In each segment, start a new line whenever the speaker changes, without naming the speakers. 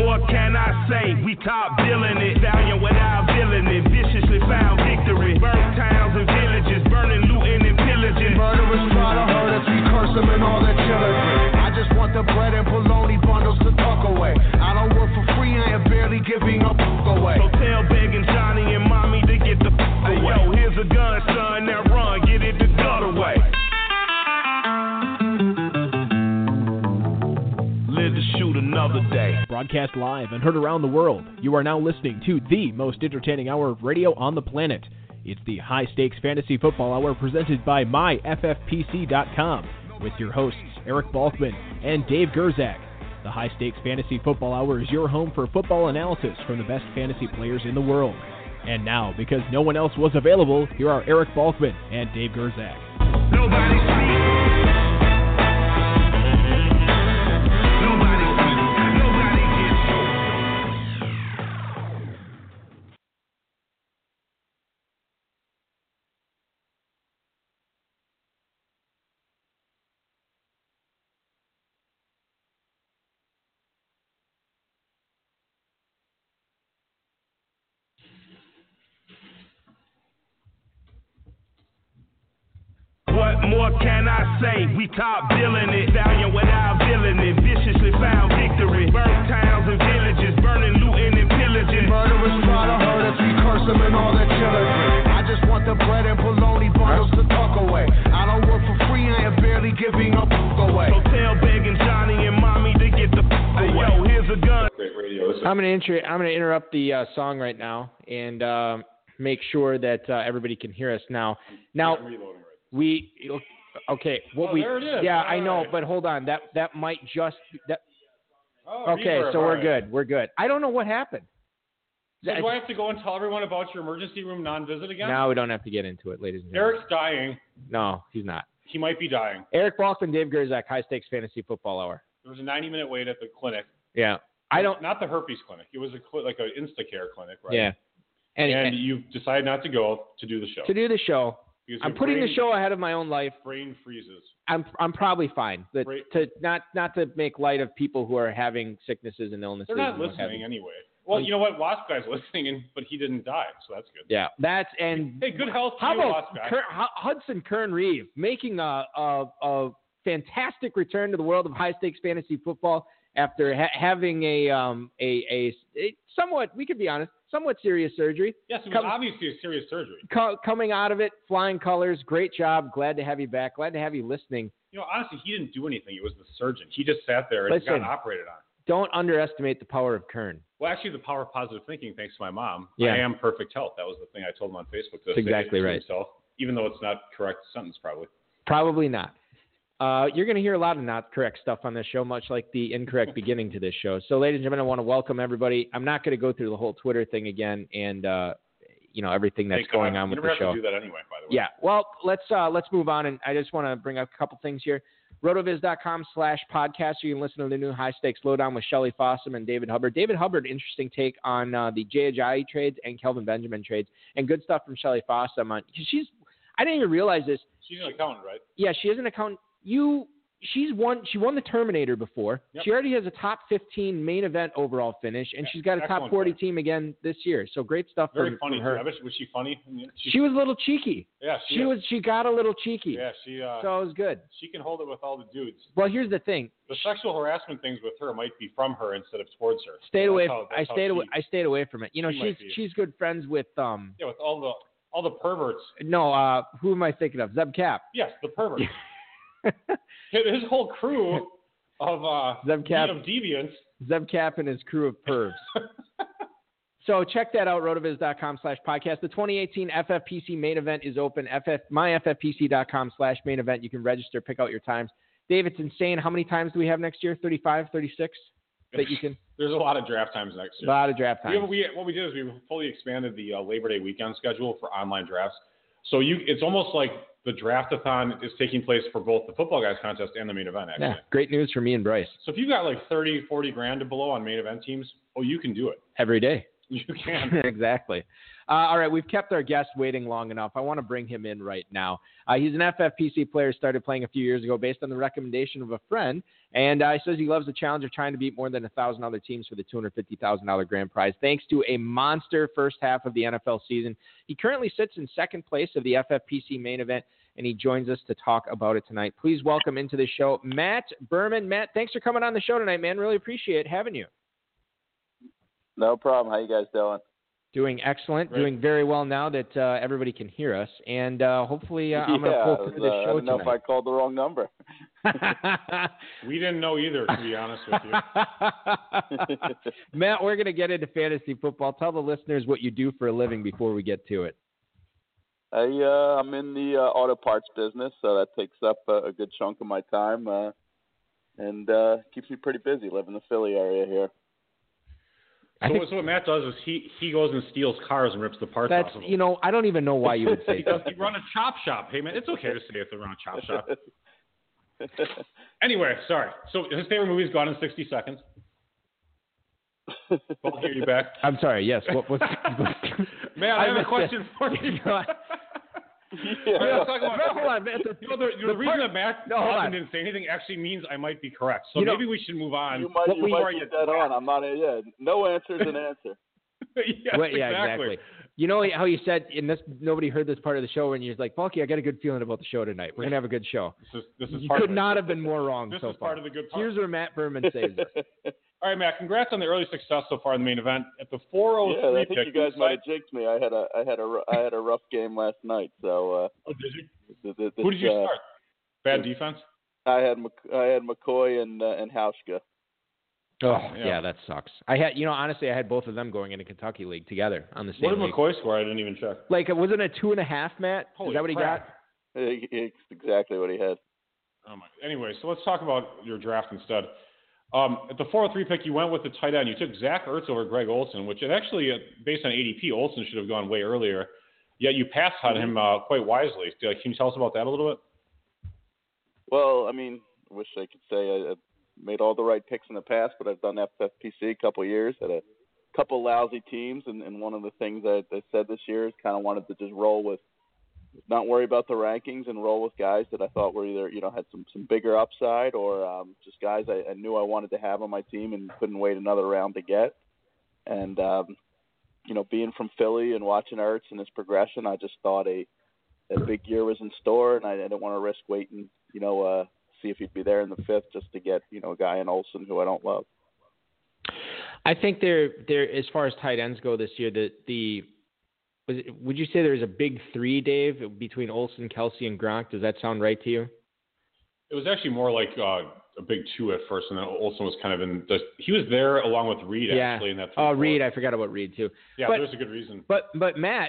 more can I say? We top billing it, stallion without billing it, viciously found victory. Burnt towns and villages, burning, looting, and pillaging. Murderers try to hurt us, we curse them and all their children. I just want the bread and bologna bundles to tuck away. I don't work for free, I am barely giving up away. So tell begging Johnny and mommy to get the away. Yo, here's a gun, son, now run, get it the gut away. Live to shoot another day.
Broadcast live and heard around the world, you are now listening to the most entertaining hour of radio on the planet. It's the High Stakes Fantasy Football Hour presented by MyFFPC.com with your hosts Eric Balkman and Dave Gerzak. The High Stakes Fantasy Football Hour is your home for football analysis from the best fantasy players in the world. And now, because no one else was available, here are Eric Balkman and Dave Gerzak.
Nobody speaks. What more can I say? We top billing it, stallion without billing it, viciously found victory. Burnt towns and villages, burning, looting, and pillaging. Murderers try to hurt us, we curse them and all their children. I just want the bread and bologna bundles to tuck away. I don't work for free, I am barely giving up away. So tell begging Johnny and mommy to get the away. Yo, here's a gun.
Great radio.
I'm gonna interrupt the song right now and make sure that everybody can hear us now. Now.
There it is.
Yeah,
all
I know,
right.
but hold on. That might just that. Okay,
reverb,
so
all
we're
right.
good. We're good. I don't know what happened.
So do I have to go and tell everyone about your emergency room non-visit again?
No, we don't have to get into it, ladies and gentlemen.
Eric's dying.
No, he's not.
He might be dying.
Eric Balkman, Dave Gerzak, High Stakes Fantasy Football Hour.
There was a 90-minute wait at the clinic.
Yeah,
Not the herpes clinic. It was like an Instacare clinic, right?
Yeah.
And you decided not to go to do the show.
To do the show.
Because
I'm
your
putting
brain-
the show ahead of my own life.
Brain freezes.
I'm probably fine. But
Right.
to not to make light of people who are having sicknesses and illnesses.
They're not
and what have
listening
you.
anyway. Well, you know what? Wasp Guy's listening, but he didn't die, so that's good.
Yeah, and
Hey, good health to
how
you,
about
Wasp Guy.
Hudson Kern-Reeve making a fantastic return to the world of high stakes fantasy football after having a somewhat, we could be honest, somewhat serious surgery.
Yes, it was obviously a serious surgery.
Coming out of it, flying colors, great job. Glad to have you back. Glad to have you listening.
You know, honestly, he didn't do anything. It was the surgeon. He just sat there and
Listen.
got operated on.
Don't underestimate the power of Kern.
Well, actually, the power of positive thinking, thanks to my mom.
Yeah.
I am perfect health. That was the thing I told him on Facebook.
That's exactly right.
Himself, even though it's not correct sentence, probably.
Probably not. You're going to hear a lot of not correct stuff on this show, much like the incorrect beginning to this show. So, ladies and gentlemen, I want to welcome everybody. I'm not going to go through the whole Twitter thing again and everything that's going on with the show.
You never have to do that anyway, by the way.
Yeah. Well, let's move on, and I just want to bring up a couple things here. Rotoviz.com/podcast. You can listen to the new High Stakes Lowdown with Shelley Fossum and David Hubbard. David Hubbard, interesting take on the Jay Ajayi trades and Kelvin Benjamin trades, and good stuff from Shelley Fossum. I didn't even realize this.
She's an accountant, right?
Yeah, she is an accountant. She won the Terminator before. Yep. She already has a top 15 main event overall finish, and she's got a top 40 team again this year. So great stuff
Very funny
from her.
I bet was she funny?
She was a little cheeky.
Yeah,
She got a little cheeky.
Yeah,
so it was good.
She can hold it with all the dudes.
Well, here's the thing.
The sexual harassment things with her might be from her instead of towards her.
I stayed away from it. You know, she's good friends with
with all the perverts.
No, who am I thinking of? Zeb Cap.
Yes, the perverts. His whole crew of
Zeb Cap,
of deviants.
Zeb Cap and his crew of pervs. So check that out, rotoviz.com/podcast. The 2018 FFPC main event is open. myffpc.com/main event. You can register, pick out your times. Dave, it's insane. How many times do we have next year? 35, 36? That you can.
There's a lot of draft times next year.
A lot of draft times.
What we did is we fully expanded the Labor Day weekend schedule for online drafts. So it's almost like the draft-a-thon is taking place for both the Football Guys contest and the main event, actually.
Yeah, great news for me and Bryce.
So if you've got like 30, 40 grand to blow on main event teams, you can do it.
Every day.
You can.
Exactly. All right, we've kept our guest waiting long enough. I want to bring him in right now. He's an FFPC player, started playing a few years ago based on the recommendation of a friend, and he says he loves the challenge of trying to beat more than 1,000 other teams for the $250,000 grand prize, thanks to a monster first half of the NFL season. He currently sits in second place of the FFPC main event, and he joins us to talk about it tonight. Please welcome into the show Matt Berman. Matt, thanks for coming on the show tonight, man. Really appreciate having you.
No problem. How you guys doing?
Doing excellent.
Great.
Doing very well now that everybody can hear us. And hopefully I'm going to pull through the show
I don't know if I called the wrong number.
We didn't know either, to be honest with you.
Matt, we're going to get into fantasy football. Tell the listeners what you do for a living before we get to it.
I'm in the auto parts business, so that takes up a good chunk of my time and keeps me pretty busy. Live in the Philly area here.
So what Matt does is he goes and steals cars and rips the parts off of them.
I don't even know why you would say that.
He run a chop shop. Hey, man, it's okay to say if they run a chop shop. Anyway, sorry. So his favorite movie is Gone in 60 Seconds. I'll hear you back.
I'm sorry, yes. What's
Matt, I have a question for you. Let's talk about
hold on, man.
The reason that Matt didn't say anything actually means I might be correct. So maybe we should move on.
You might get that on. I'm not. No answer is an answer.
Yes,
exactly. You know how you said, and nobody heard this part of the show, and you're like, Bulky, I got a good feeling about the show tonight. We're gonna have a good show.
This is
you
part
could not have been more wrong
this
so
is
far.
Part of the good part.
Here's where Matt Berman saves us.
All right, Matt. Congrats on the early success so far in the main event. At the 403
I think
pick,
you guys might have jinxed me. I had a rough game last night. So.
Did you? Who did you start? Bad defense.
I had McCoy and Hauschka.
Oh yeah, that sucks. Honestly, I had both of them going in a Kentucky league together on the same.
What did
league.
McCoy score? I didn't even check.
Wasn't it 2.5, Matt?
Holy
Is that what
crap.
he got?
It's exactly what he had.
Oh my. Anyway, so let's talk about your draft instead. At the 403 pick, you went with the tight end. You took Zach Ertz over Greg Olsen, which actually, based on ADP, Olsen should have gone way earlier. Yet you passed on him quite wisely. Can you tell us about that a little bit?
Well, I wish I could say I made all the right picks in the past, but I've done FFPC a couple of years, had a couple lousy teams, and one of the things that I said this year is kind of wanted to just roll with, not worry about the rankings and roll with guys that I thought were either, had some bigger upside or just guys I knew I wanted to have on my team and couldn't wait another round to get. And, being from Philly and watching Ertz and his progression, I just thought a big year was in store, and I didn't want to risk waiting, see if he'd be there in the fifth just to get, a guy in Olsen who I don't love.
I think there as far as tight ends go this year, would you say there's a big three, Dave, between Olsen, Kelsey, and Gronk? Does that sound right to you?
It was actually more like a big two at first, and then Olsen was kind of he was there along with Reed actually in that.
Oh, Reed, I forgot about Reed too.
Yeah, there's a good reason.
But Matt,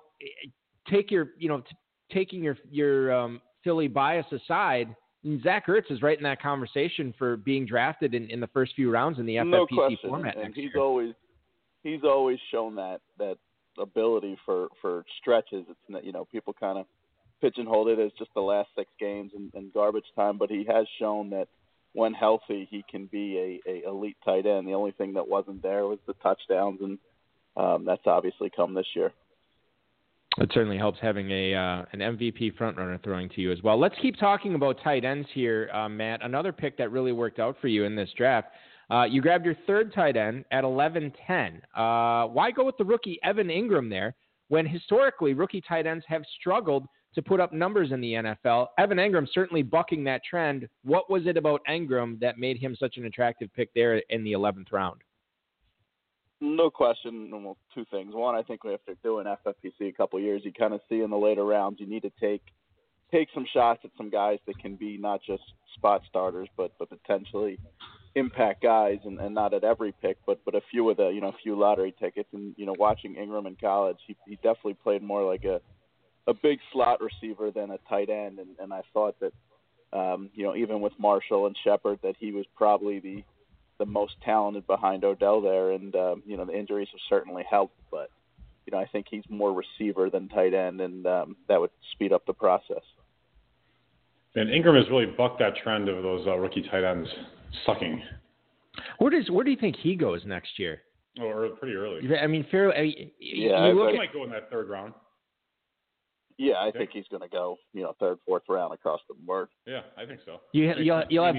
taking your Philly bias aside, Zach Ertz is right in that conversation for being drafted in the first few rounds in the FFPC format next year.
He's always shown that ability for stretches. It's people kind of pigeonholed it as just the last 6 games and garbage time, but he has shown that when healthy he can be a elite tight end. The only thing that wasn't there was the touchdowns, and that's obviously come this year.
It certainly helps having an MVP frontrunner throwing to you as well. Let's keep talking about tight ends here, Matt. Another pick that really worked out for you in this draft. You grabbed your third tight end at 11-10. Why go with the rookie Evan Ingram there when historically rookie tight ends have struggled to put up numbers in the NFL? Evan Ingram certainly bucking that trend. What was it about Ingram that made him such an attractive pick there in the 11th round?
No question. Well, 2 things. One, I think after doing FFPC a couple of years, you kind of see in the later rounds you need to take some shots at some guys that can be not just spot starters, but potentially impact guys, and not at every pick, but a few of the few lottery tickets. And watching Ingram in college, he definitely played more like a big slot receiver than a tight end, and I thought that even with Marshall and Shepard, that he was probably the most talented behind Odell there, and the injuries have certainly helped, but I think he's more receiver than tight end, and that would speed up the process.
And Ingram has really bucked that trend of those rookie tight ends sucking.
Where do you think he goes next year?
Or pretty early.
I mean, fairly.
He
might go in that third round.
Yeah, I think he's going to go, third, fourth round across the board.
Yeah, I think so.
You'll have,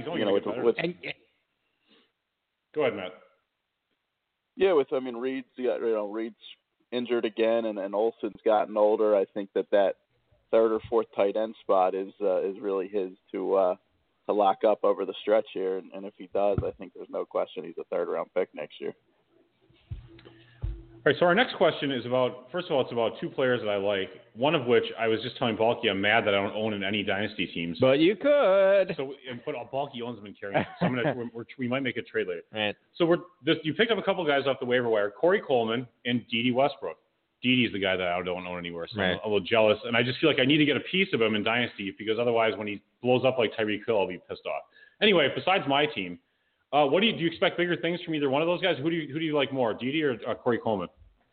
go ahead, Matt.
Yeah, Reed's Reed's injured again, and Olsen's gotten older. I think that third or fourth tight end spot is really his to lock up over the stretch here, and if he does, I think there's no question he's a third round pick next year.
All right, so our next question is first of all, it's about two players that I like, one of which I was just telling Balky I'm mad that I don't own in any dynasty teams.
But you could.
So, but Balky owns them and carrying them. So we might make a trade later.
Right.
So you picked up a couple guys off the waiver wire, Corey Coleman and Dede Westbrook. Dede's the guy that I don't own anywhere, so I'm a little jealous. And I just feel like I need to get a piece of him in dynasty because otherwise when he blows up like Tyreek Hill, I'll be pissed off. Anyway, besides my team, do you expect bigger things from either one of those guys? Who do you like more, Dede or Corey Coleman?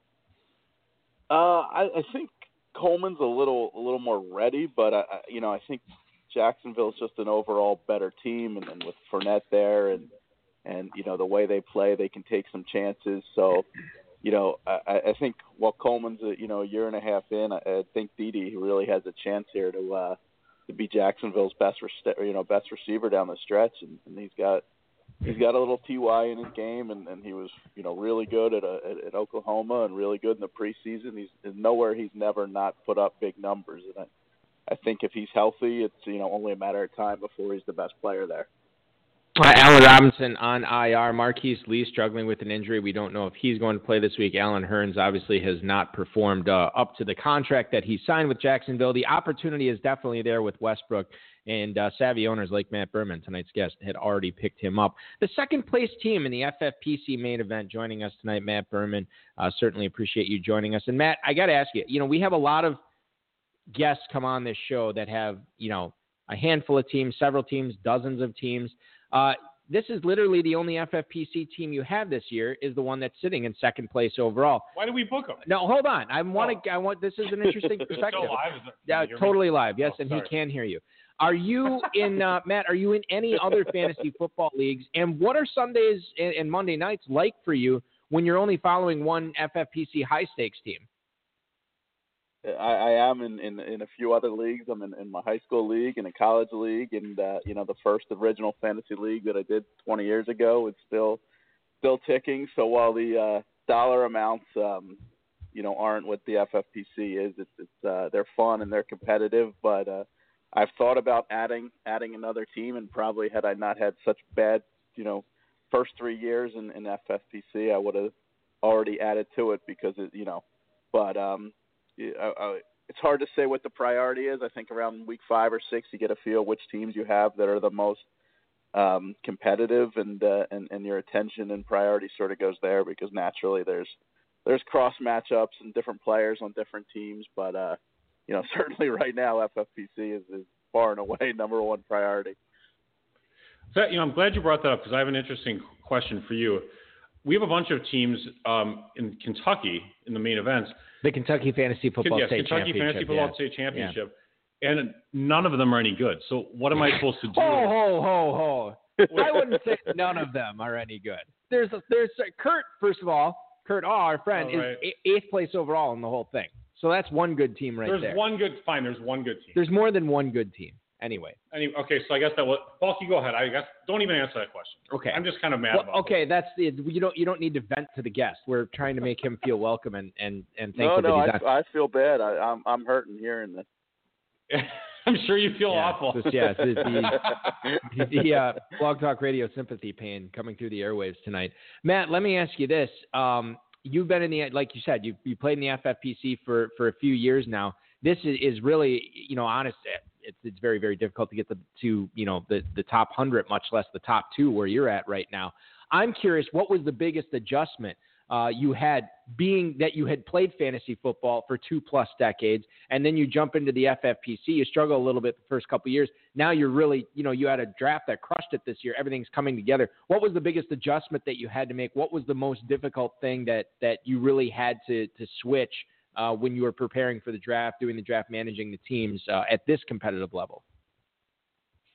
I think Coleman's a little more ready, but I think Jacksonville's just an overall better team, and with Fournette there, and the way they play, they can take some chances. So, I think while Coleman's a year and a half in, I think Dede really has a chance here to be Jacksonville's best receiver down the stretch, and he's got a little TY in his game, and he was really good at Oklahoma and really good in the preseason. He's nowhere he's never not put up big numbers, and I think if he's healthy, it's only a matter of time before he's the best player there.
Allen Robinson on IR. Marquise Lee struggling with an injury. We don't know if he's going to play this week. Allen Hurns obviously has not performed up to the contract that he signed with Jacksonville. The opportunity is definitely there with Westbrook, and savvy owners like Matt Berman, tonight's guest, had already picked him up. The second-place team in the FFPC main event joining us tonight, Matt Berman. Certainly appreciate you joining us. And, Matt, I got to ask you, we have a lot of guests come on this show that have, a handful of teams, several teams, dozens of teams. This is literally the only FFPC team you have this year is the one that's sitting in second place overall.
Why do we book them?
No, hold on. I want. This is an interesting perspective.
It's so live.
Yeah, totally live. Yes, and
sorry.
he can hear you. Are you in Matt? Are you in any other fantasy football leagues? And what are Sundays and Monday nights like for you when you're only following one FFPC high stakes team?
I am in a few other leagues. I'm in my high school league and a college league, and the first original fantasy league that I did 20 years ago is still ticking. So while the dollar amounts aren't what the FFPC is, it's they're fun and they're competitive. But I've thought about adding another team, and probably had I not had such bad first 3 years in FFPC, I would have already added to it because but. It's hard to say what the priority is. I think around week 5 or 6, you get a feel which teams you have that are the most competitive, and your attention and priority sort of goes there because naturally there's cross matchups and different players on different teams. But certainly right now FFPC is far and away number one priority.
So, I'm glad you brought that up because I have an interesting question for you. We have a bunch of teams in Kentucky in the main events.
The Kentucky Fantasy Football State
Kentucky
Championship.
Fantasy Football State Championship. Yeah. And none of them are any good. So what am I supposed to do?
Ho. I wouldn't say none of them are any good. There's Kurt, first of all. Kurt, our friend, is 8th place overall in the whole thing. So that's one good team there.
There's one good team.
There's more than one good team. Anyway,
okay, so I guess that was Balky. Go ahead. I guess don't even answer that question.
Okay,
I'm just kind of mad about it.
Okay, that's the you don't need to vent to the guest. We're trying to make him feel welcome and thankful that he's
I feel bad. I'm hurting hearing this.
I'm sure you feel awful.
The Blog Talk Radio sympathy pain coming through the airwaves tonight. Matt, let me ask you this: you've been like you said, you played in the FFPC for a few years now. This is really, honest. It's very, very difficult to get to the top 100, much less the top 2 where you're at right now. I'm curious, what was the biggest adjustment you had, being that you had played fantasy football for 2+ decades, and then you jump into the FFPC. You struggle a little bit the first couple of years. Now you're really, you had a draft that crushed it this year. Everything's coming together. What was the biggest adjustment that you had to make? What was the most difficult thing that you really had to switch when you were preparing for the draft, doing the draft, managing the teams at this competitive level?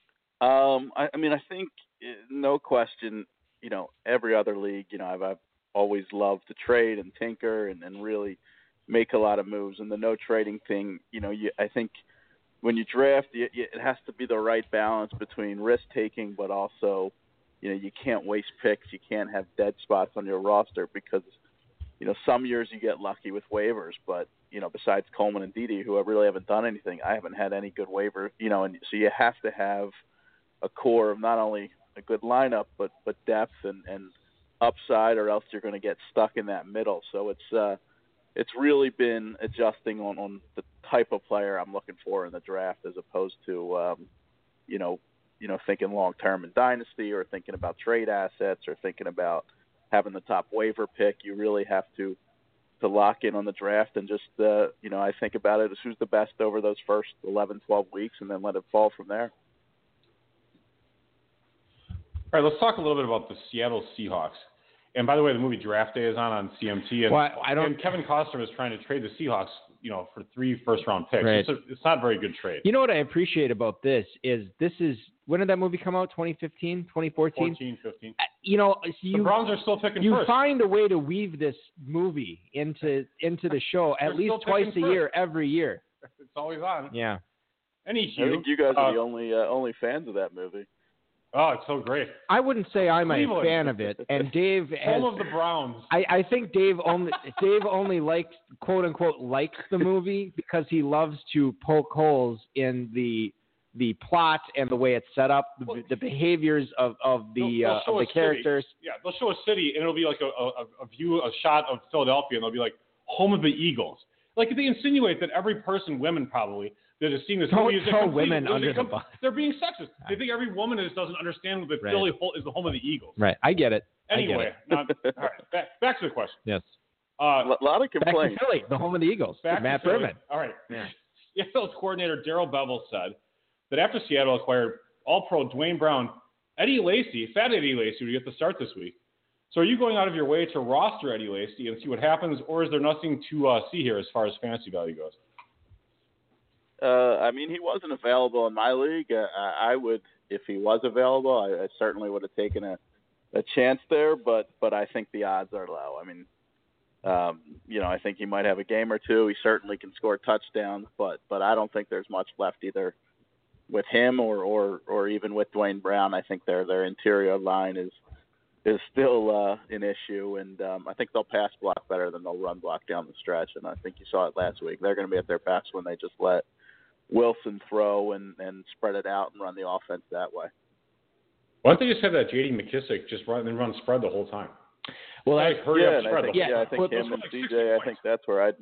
I think no question, every other league, I've always love to trade and tinker and really make a lot of moves. And the no trading thing, I think when you draft, it has to be the right balance between risk taking, but also, you can't waste picks. You can't have dead spots on your roster because, some years you get lucky with waivers, but, besides Coleman and Dede, who really haven't done anything, I haven't had any good waiver, and so you have to have a core of not only a good lineup, but depth and upside, or else you're going to get stuck in that middle. So it's really been adjusting on the type of player I'm looking for in the draft, as opposed to, thinking long-term in dynasty, or thinking about trade assets, or thinking about having the top waiver pick. You really have to lock in on the draft and just, I think about it as who's the best over those first 11, 12 weeks, and then let it fall from there.
All right, let's talk a little bit about the Seattle Seahawks. And by the way, the movie Draft Day is on CMT, and Kevin Costner was trying to trade the Seahawks, for 3 first-round picks.
Right.
It's not a very good trade.
You know what I appreciate about this is when did that movie come out? 2015, 2014?
14, 15.
The
Browns are still picking
you
first.
find a way to weave this movie into the show at least twice a year, every year.
It's always on.
Yeah.
I think you guys are the only fans of that movie.
Oh, it's so great.
I wouldn't say I'm
Cleveland.
a fan of it, and Dave
Home of the Browns.
I think Dave only likes, quote unquote, likes the movie because he loves to poke holes in the plot and the way it's set up, the behaviors of the characters.
City. Yeah, they'll show a city, and it'll be like a shot of Philadelphia, and they'll be like, home of the Eagles. Like, they insinuate that every person, women probably, that is seeing this movie is
throw women under the bus.
They're being sexist. They think every woman doesn't understand that Philly is the home of the Eagles.
Right, I get it.
Anyway, all right, back to the question.
Yes.
A lot of complaints.
Back to Philly, the home of the Eagles. Matt Berman.
All right. Yeah. Seattle's coordinator Darrell Bevel said that after Seattle acquired All-Pro Dwayne Brown, Fat Eddie Lacy would get the start this week. So are you going out of your way to roster Eddie Lacy and see what happens, or is there nothing to see here as far as fantasy value goes?
He wasn't available in my league. I would, if he was available, I certainly would have taken a chance there, but I think the odds are low. I think he might have a game or two. He certainly can score touchdowns, but I don't think there's much left either with him or even with Dwayne Brown. I think their interior line is still an issue, and I think they'll pass block better than they'll run block down the stretch, and I think you saw it last week. They're going to be at their best when they just let Wilson throw and spread it out and run the offense that way.
Why don't they just have that J.D. McKissick just run spread the whole time?
Well,
hurry up, spread.
I think him and DJ. I think that's where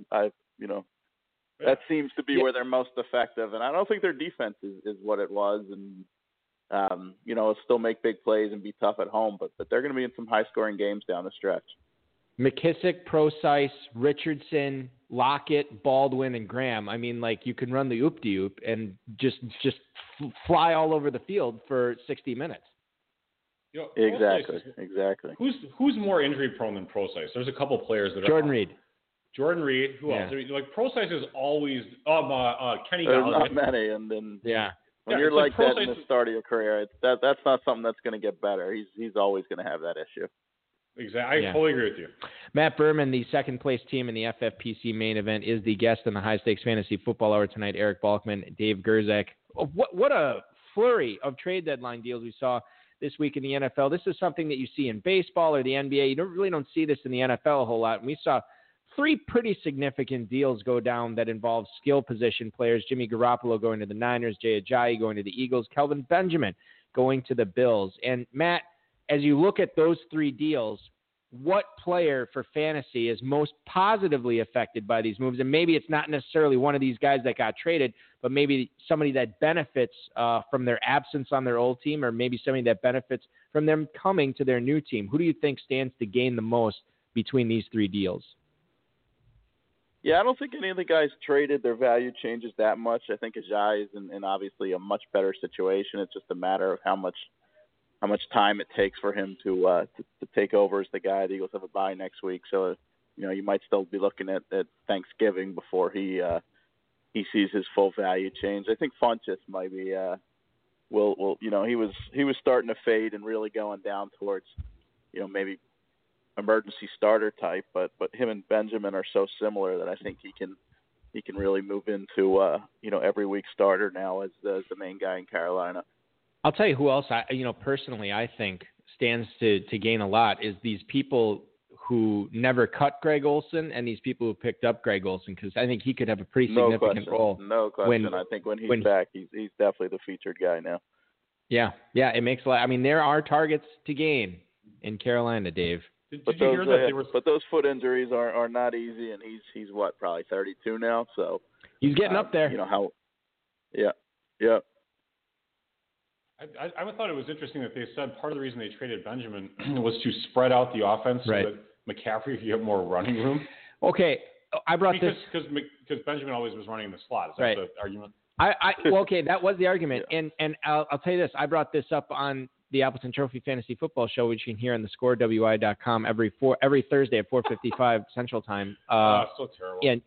that seems to be where they're most effective. And I don't think their defense is what it was, and it'll still make big plays and be tough at home, but they're going to be in some high-scoring games down the stretch.
McKissick, Procise, Richardson, Lockett, Baldwin, and Graham. You can run the oop-de-oop and just fly all over the field for 60 minutes.
Exactly.
Who's more injury-prone than Procise? There's a couple players that
Jordan Reed.
Jordan Reed. Who else? Procise is always Kenny
There's
Galladay.
not many, and then when you're
like
that in the start of your career, that's not something that's going to get better. He's always going to have that issue.
Exactly. I fully agree with you.
Matt Berman, the second-place team in the FFPC main event, is the guest in the High Stakes Fantasy Football Hour tonight. Eric Balkman, Dave Gerzak. What a flurry of trade deadline deals we saw this week in the NFL. This is something that you see in baseball or the NBA. You don't see this in the NFL a whole lot. And we saw 3 pretty significant deals go down that involve skill position players. Jimmy Garoppolo going to the Niners, Jay Ajayi going to the Eagles, Kelvin Benjamin going to the Bills. And Matt, as you look at those 3 deals, what player for fantasy is most positively affected by these moves? And maybe it's not necessarily one of these guys that got traded, but maybe somebody that benefits from their absence on their old team, or maybe somebody that benefits from them coming to their new team. Who do you think stands to gain the most between these 3 deals?
Yeah, I don't think any of the guys traded, their value changes that much. I think Ajayi is in obviously a much better situation. It's just a matter of how much time it takes for him to take over as the guy. The Eagles have a bye next week, so you might still be looking at Thanksgiving before he sees his full value change. I think Funchess might be he was starting to fade and really going down towards maybe emergency starter type, but him and Benjamin are so similar that I think he can really move into every week starter now as the main guy in Carolina.
I'll tell you who else personally I think stands to gain a lot is these people who never cut Greg Olsen and these people who picked up Greg Olsen, because I think he could have a pretty significant role.
No question. I think when he's back, he's definitely the featured guy now.
Yeah, it makes a lot. I mean, there are targets to gain in Carolina, Dave.
Did you hear that they were?
But those foot injuries are not easy, and he's what, probably 32 now, so
he's getting up there.
Yeah.
I thought it was interesting that they said part of the reason they traded Benjamin was to spread out the offense so that McCaffrey could get more running room.
Okay, I brought this
because Benjamin always was running in the slot. Is that the argument?
Okay, that was the argument, and I'll tell you this. I brought this up on the Appleton Trophy Fantasy Football Show, which you can hear on the ScoreWI.com every Thursday at 4:55 Central Time.
So terrible.
And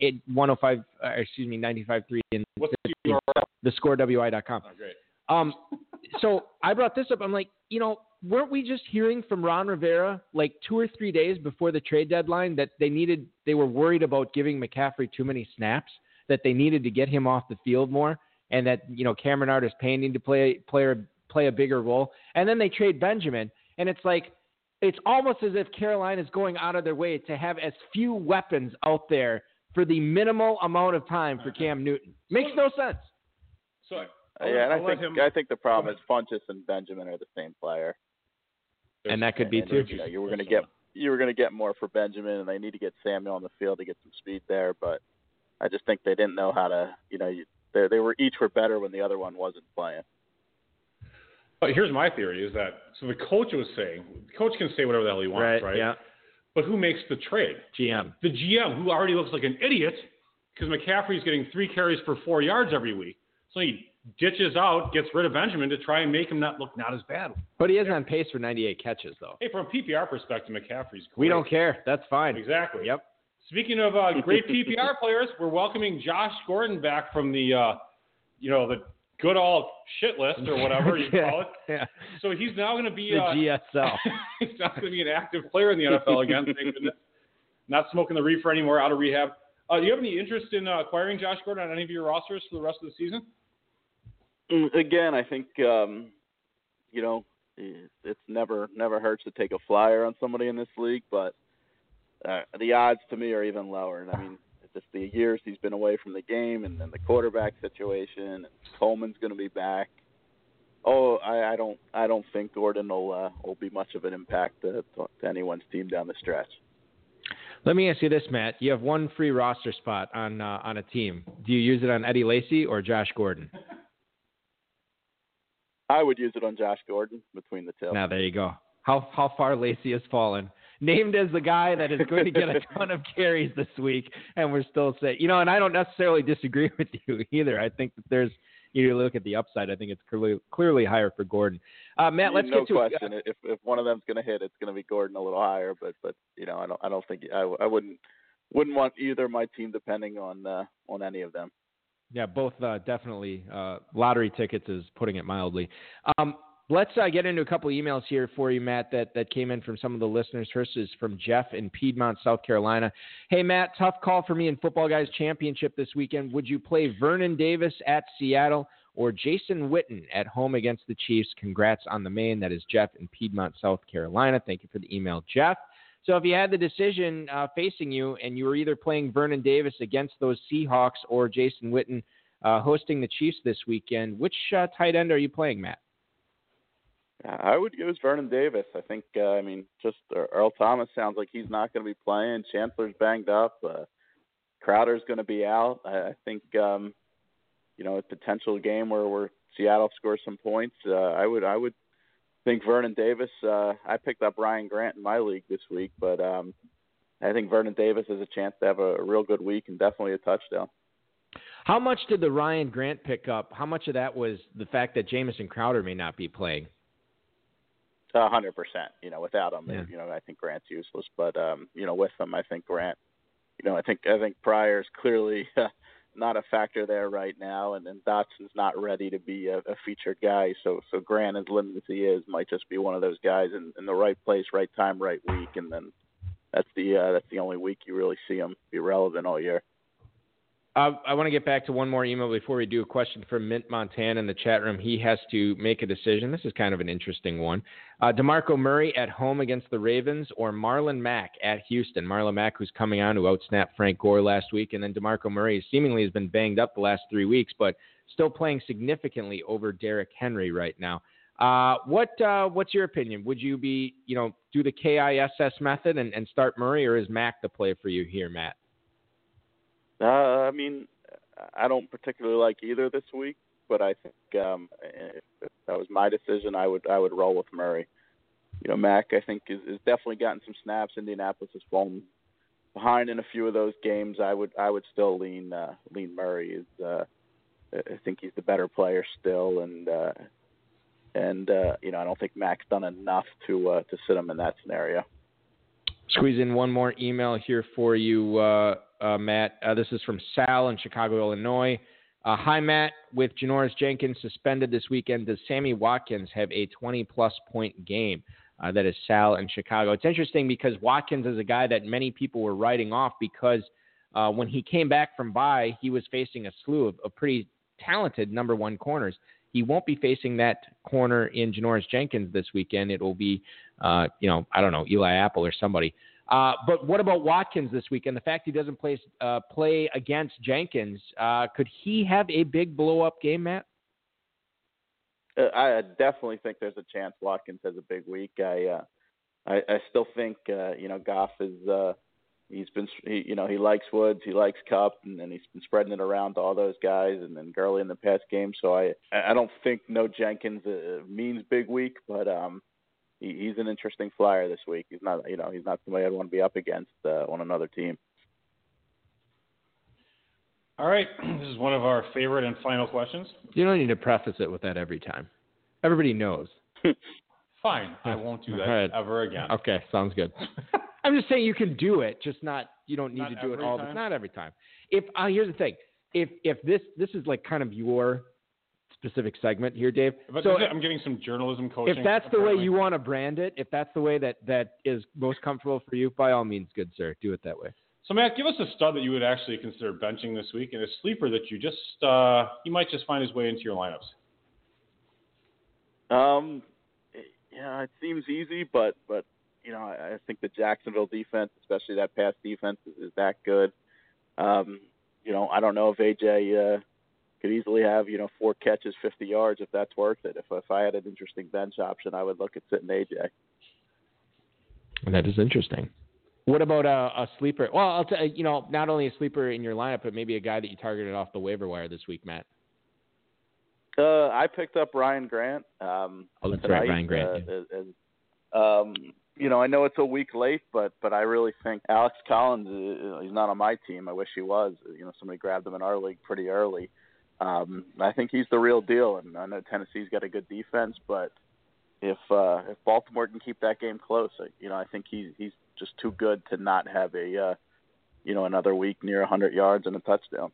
95.3 in
What's the
ScoreWI.com.
Oh, great.
So I brought this up. I'm like, weren't we just hearing from Ron Rivera like 2 or 3 days before the trade deadline that they were worried about giving McCaffrey too many snaps, that they needed to get him off the field more, and that Cameron Artis-Payne to play a bigger role, and then they trade Benjamin, and it's like it's almost as if Carolina is going out of their way to have as few weapons out there for the minimal amount of time for Cam Newton. Makes no sense.
So.
I think the problem is Funchess and Benjamin are the same player,
and that could be too.
You were going to get more for Benjamin, and they need to get Samuel on the field to get some speed there. But I just think they didn't know how to. They were each were better when the other one wasn't playing.
But here's my theory: is that the coach was saying, the coach can say whatever the hell he wants, right?
Yeah.
But who makes the trade?
GM.
The GM, who already looks like an idiot because McCaffrey's getting 3 carries for 4 yards every week, so he ditches out, gets rid of Benjamin to try and make him not as bad.
But he is on pace for 98 catches, though.
Hey, from a PPR perspective, McCaffrey's great.
We don't care. That's fine.
Exactly.
Yep.
Speaking of great PPR players, we're welcoming Josh Gordon back from the good old shit list or whatever you call it.
Yeah.
So he's now going to be
the GSL.
He's now going to be an active player in the NFL again. Thank goodness. Not smoking the reefer anymore, out of rehab. Do you have any interest in acquiring Josh Gordon on any of your rosters for the rest of the season?
Again, I think it's never hurts to take a flyer on somebody in this league, but the odds to me are even lower. And I mean, just the years he's been away from the game, and then the quarterback situation, and Coleman's going to be back. I don't think Gordon will be much of an impact to anyone's team down the stretch.
Let me ask you this, Matt. You have one free roster spot on a team. Do you use it on Eddie Lacy or Josh Gordon?
I would use it on Josh Gordon between the two.
Now, there you go. How far Lacy has fallen. Named as the guy that is going to get a ton of carries this week, and we're still saying, and I don't necessarily disagree with you either. I think that there's, you look at the upside, I think it's clearly higher for Gordon. Matt, let's get to
no question. If one of them's going to hit, it's going to be Gordon a little higher, but I don't think I wouldn't want either of my team depending on any of them.
Yeah, both definitely lottery tickets is putting it mildly. Let's get into a couple of emails here for you, Matt, that came in from some of the listeners. First is from Jeff in Piedmont, South Carolina. Hey, Matt, tough call for me in Football Guys Championship this weekend. Would you play Vernon Davis at Seattle or Jason Witten at home against the Chiefs? Congrats on the main. That is Jeff in Piedmont, South Carolina. Thank you for the email, Jeff. So if you had the decision facing you and you were either playing Vernon Davis against those Seahawks or Jason Witten hosting the Chiefs this weekend, which tight end are you playing, Matt?
I would use Vernon Davis. I think, just Earl Thomas sounds like he's not going to be playing. Chancellor's banged up. Crowder's going to be out. I think, a potential game where Seattle scores some points. I would think Vernon Davis. I picked up Ryan Grant in my league this week, but I think Vernon Davis has a chance to have a real good week and definitely a touchdown.
How much did the Ryan Grant pick up? How much of that was the fact that Jamison Crowder may not be playing?
100%. Without him, I think Grant's useless. But with him, I think Grant. I think Pryor's clearly not a factor there right now, and then Dotson's not ready to be a featured guy. So Grant, as limited as he is, might just be one of those guys in the right place, right time, right week, and then that's the only week you really see him be relevant all year.
I want to get back to one more email before we do. A question from Mint Montana in the chat room. He has to make a decision. This is kind of an interesting one. DeMarco Murray at home against the Ravens or Marlon Mack at Houston. Marlon Mack, who's coming on, who outsnapped Frank Gore last week, and then DeMarco Murray seemingly has been banged up the last 3 weeks, but still playing significantly over Derrick Henry right now. What's your opinion? Would you be, do the KISS method and start Murray, or is Mack the play for you here, Matt?
I mean, I don't particularly like either this week, but I think if that was my decision, I would roll with Murray. Mack, I think, is definitely gotten some snaps. Indianapolis has fallen behind in a few of those games. I would still lean Murray. I think he's the better player still, and I don't think Mack's done enough to sit him in that scenario.
Squeeze in one more email here for you, Matt. This is from Sal in Chicago, Illinois. Hi, Matt. With Janoris Jenkins suspended this weekend, does Sammy Watkins have a 20-plus point game? That is Sal in Chicago. It's interesting because Watkins is a guy that many people were writing off because when he came back from bye, he was facing a slew of pretty talented number one corners. He won't be facing that corner in Janoris Jenkins this weekend. It will be, I don't know, Eli Apple or somebody. But what about Watkins this weekend? The fact he doesn't play against Jenkins, could he have a big blow-up game, Matt?
I definitely think there's a chance Watkins has a big week. I still think, Goff is he likes Woods, he likes Kupp, and he's been spreading it around to all those guys, and then Gurley in the past game. So I don't think no Jenkins means big week, but he's an interesting flyer this week. He's not somebody I'd want to be up against on another team.
All right, this is one of our favorite and final questions.
You don't need to preface it with that every time. Everybody knows.
Fine, I won't do that ever again.
Okay, sounds good. I'm just saying you can do it, just not. You don't need
not
to do it all the time. Not every time. If here's the thing, if this is like kind of your specific segment here, Dave.
But
so
I'm getting some journalism coaching.
If that's the way you want to brand it, if that's the way that is most comfortable for you, by all means, good sir, do it that way.
So Matt, give us a stud that you would actually consider benching this week, and a sleeper that you just he might just find his way into your lineups.
Yeah, it seems easy, but I think the Jacksonville defense, especially that pass defense, is that good. I don't know if AJ could easily have 4 catches, 50 yards, if that's worth it. If I had an interesting bench option, I would look at sitting AJ.
That is interesting. What about a sleeper? Well, I'll tell you, not only a sleeper in your lineup, but maybe a guy that you targeted off the waiver wire this week, Matt.
I picked up Ryan Grant.
That's right, Ryan Grant.
I know it's a week late, but I really think Alex Collins, he's not on my team. I wish he was. Somebody grabbed him in our league pretty early. I think he's the real deal, and I know Tennessee's got a good defense, but if Baltimore can keep that game close, I think he's just too good to not have another week near 100 yards and a touchdown.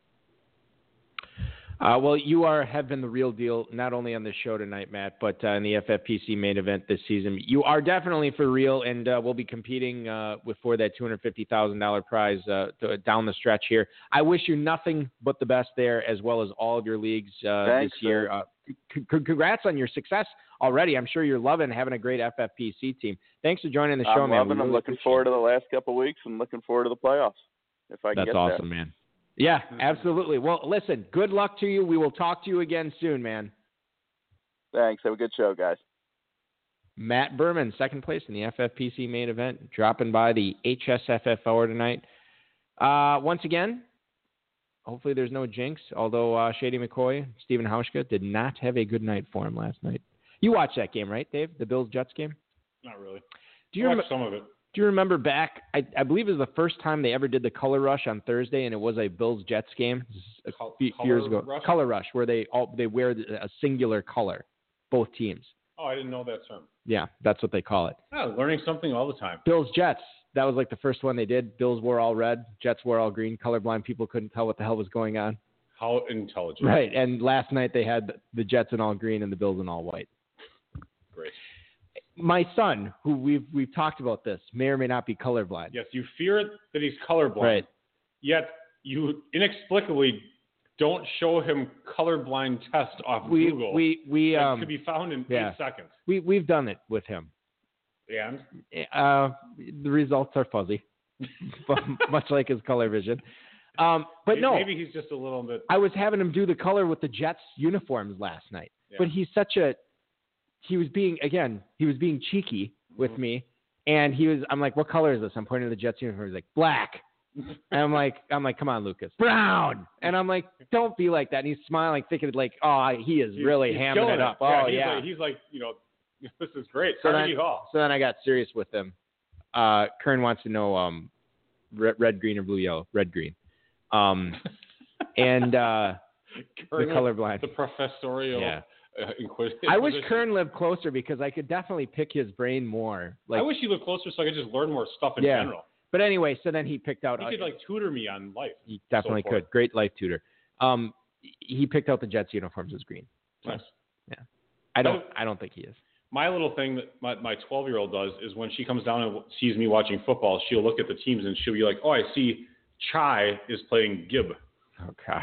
Well, you have been the real deal, not only on this show tonight, Matt, but in the FFPC main event this season. You are definitely for real, and we'll be competing for that $250,000 prize down the stretch here. I wish you nothing but the best there, as well as all of your leagues this year. Congrats on your success already. I'm sure you're loving having a great FFPC team. Thanks for joining the show, man.
I'm looking forward to the last couple of weeks and looking forward to the playoffs. If I can get there.
That's awesome, man. Yeah, absolutely. Well, listen, good luck to you. We will talk to you again soon, man.
Thanks. Have a good show, guys.
Matt Berman, second place in the FFPC main event, dropping by the HSFF hour tonight. Once again, hopefully there's no jinx, although Shady McCoy, Stephen Hauschka did not have a good night for him last night. You watched that game, right, Dave? The Bills-Jets game?
Not really.
I
watched some of it.
Do you remember back, I believe it was the first time they ever did the Color Rush on Thursday, and it was a Bills-Jets game a few years ago.
Rush?
Color Rush, where they wear a singular color, both teams.
Oh, I didn't know that term.
Yeah, that's what they call it.
Oh, learning something all the time.
Bills-Jets, that was like the first one they did. Bills wore all red, Jets wore all green. Colorblind people couldn't tell what the hell was going on.
How intelligent.
Right, and last night they had the Jets in all green and the Bills in all white.
Great.
my son, who we've talked about this, may or may not be colorblind.
Yes, you fear that he's colorblind.
Right.
Yet you inexplicably don't show him colorblind test off Google. That could be found in 8 seconds.
We've done it with him.
And?
The results are fuzzy, much like his color vision. But
maybe he's just a little bit.
I was having him do the color with the Jets uniforms last night, but he was being cheeky with me, and I'm like, what color is this? I'm pointing to the Jets uniform. He's like, black. And I'm like, come on, Lucas, brown. And I'm like, don't be like that. And he's smiling, thinking like, he is really hamming it up.
He's like, this is great.
So then I got serious with him. Kern wants to know red, green, or blue, yellow. Red, green. And the colorblind.
The professorial.
Yeah. I wish Kern lived closer because I could definitely pick his brain more.
I wish he lived closer so I could just learn more stuff in general.
But anyway, so then he picked out.
He could tutor me on life.
He definitely could. Great life tutor. He picked out the Jets uniforms as green.
Nice.
Yeah. I don't think he is.
My little thing that my 12-year-old does is when she comes down and sees me watching football, she'll look at the teams and she'll be like, "Oh, I see Chai is playing Gib."
Oh gosh.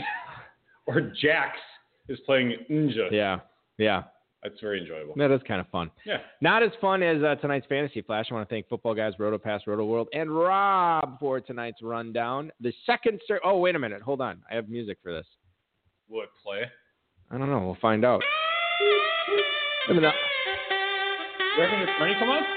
Or Jax is playing Ninja.
Yeah.
That's very enjoyable.
That is kind of fun.
Yeah.
Not as fun as tonight's Fantasy Flash. I want to thank Football Guys, RotoPass, RotoWorld, and Rob for tonight's rundown. The second – oh, wait a minute. Hold on. I have music for this.
Will it play?
I don't know. We'll find out. Let me know.
You having an attorney come on?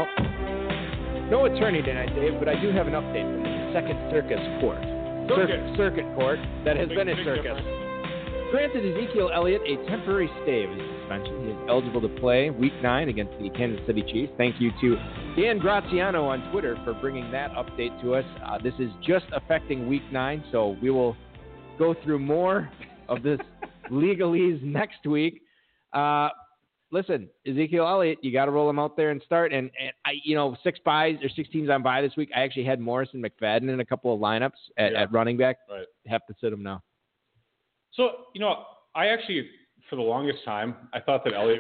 Nope. No attorney tonight, Dave, but I do have an update from the Second Circus Court. Circuit Court that has been a circus.
Difference.
Granted Ezekiel Elliott a temporary stay of his suspension. He is eligible to play Week 9 against the Kansas City Chiefs. Thank you to Dan Graziano on Twitter for bringing that update to us. This is just affecting Week 9, so we will go through more of this legalese next week. Listen, Ezekiel Elliott, you got to roll him out there and start. And I, 6 buys or 6 teams on bye this week. I actually had Morrison McFadden in a couple of lineups at running back.
Right.
Have to sit him now.
So, I actually, for the longest time, I thought that Elliott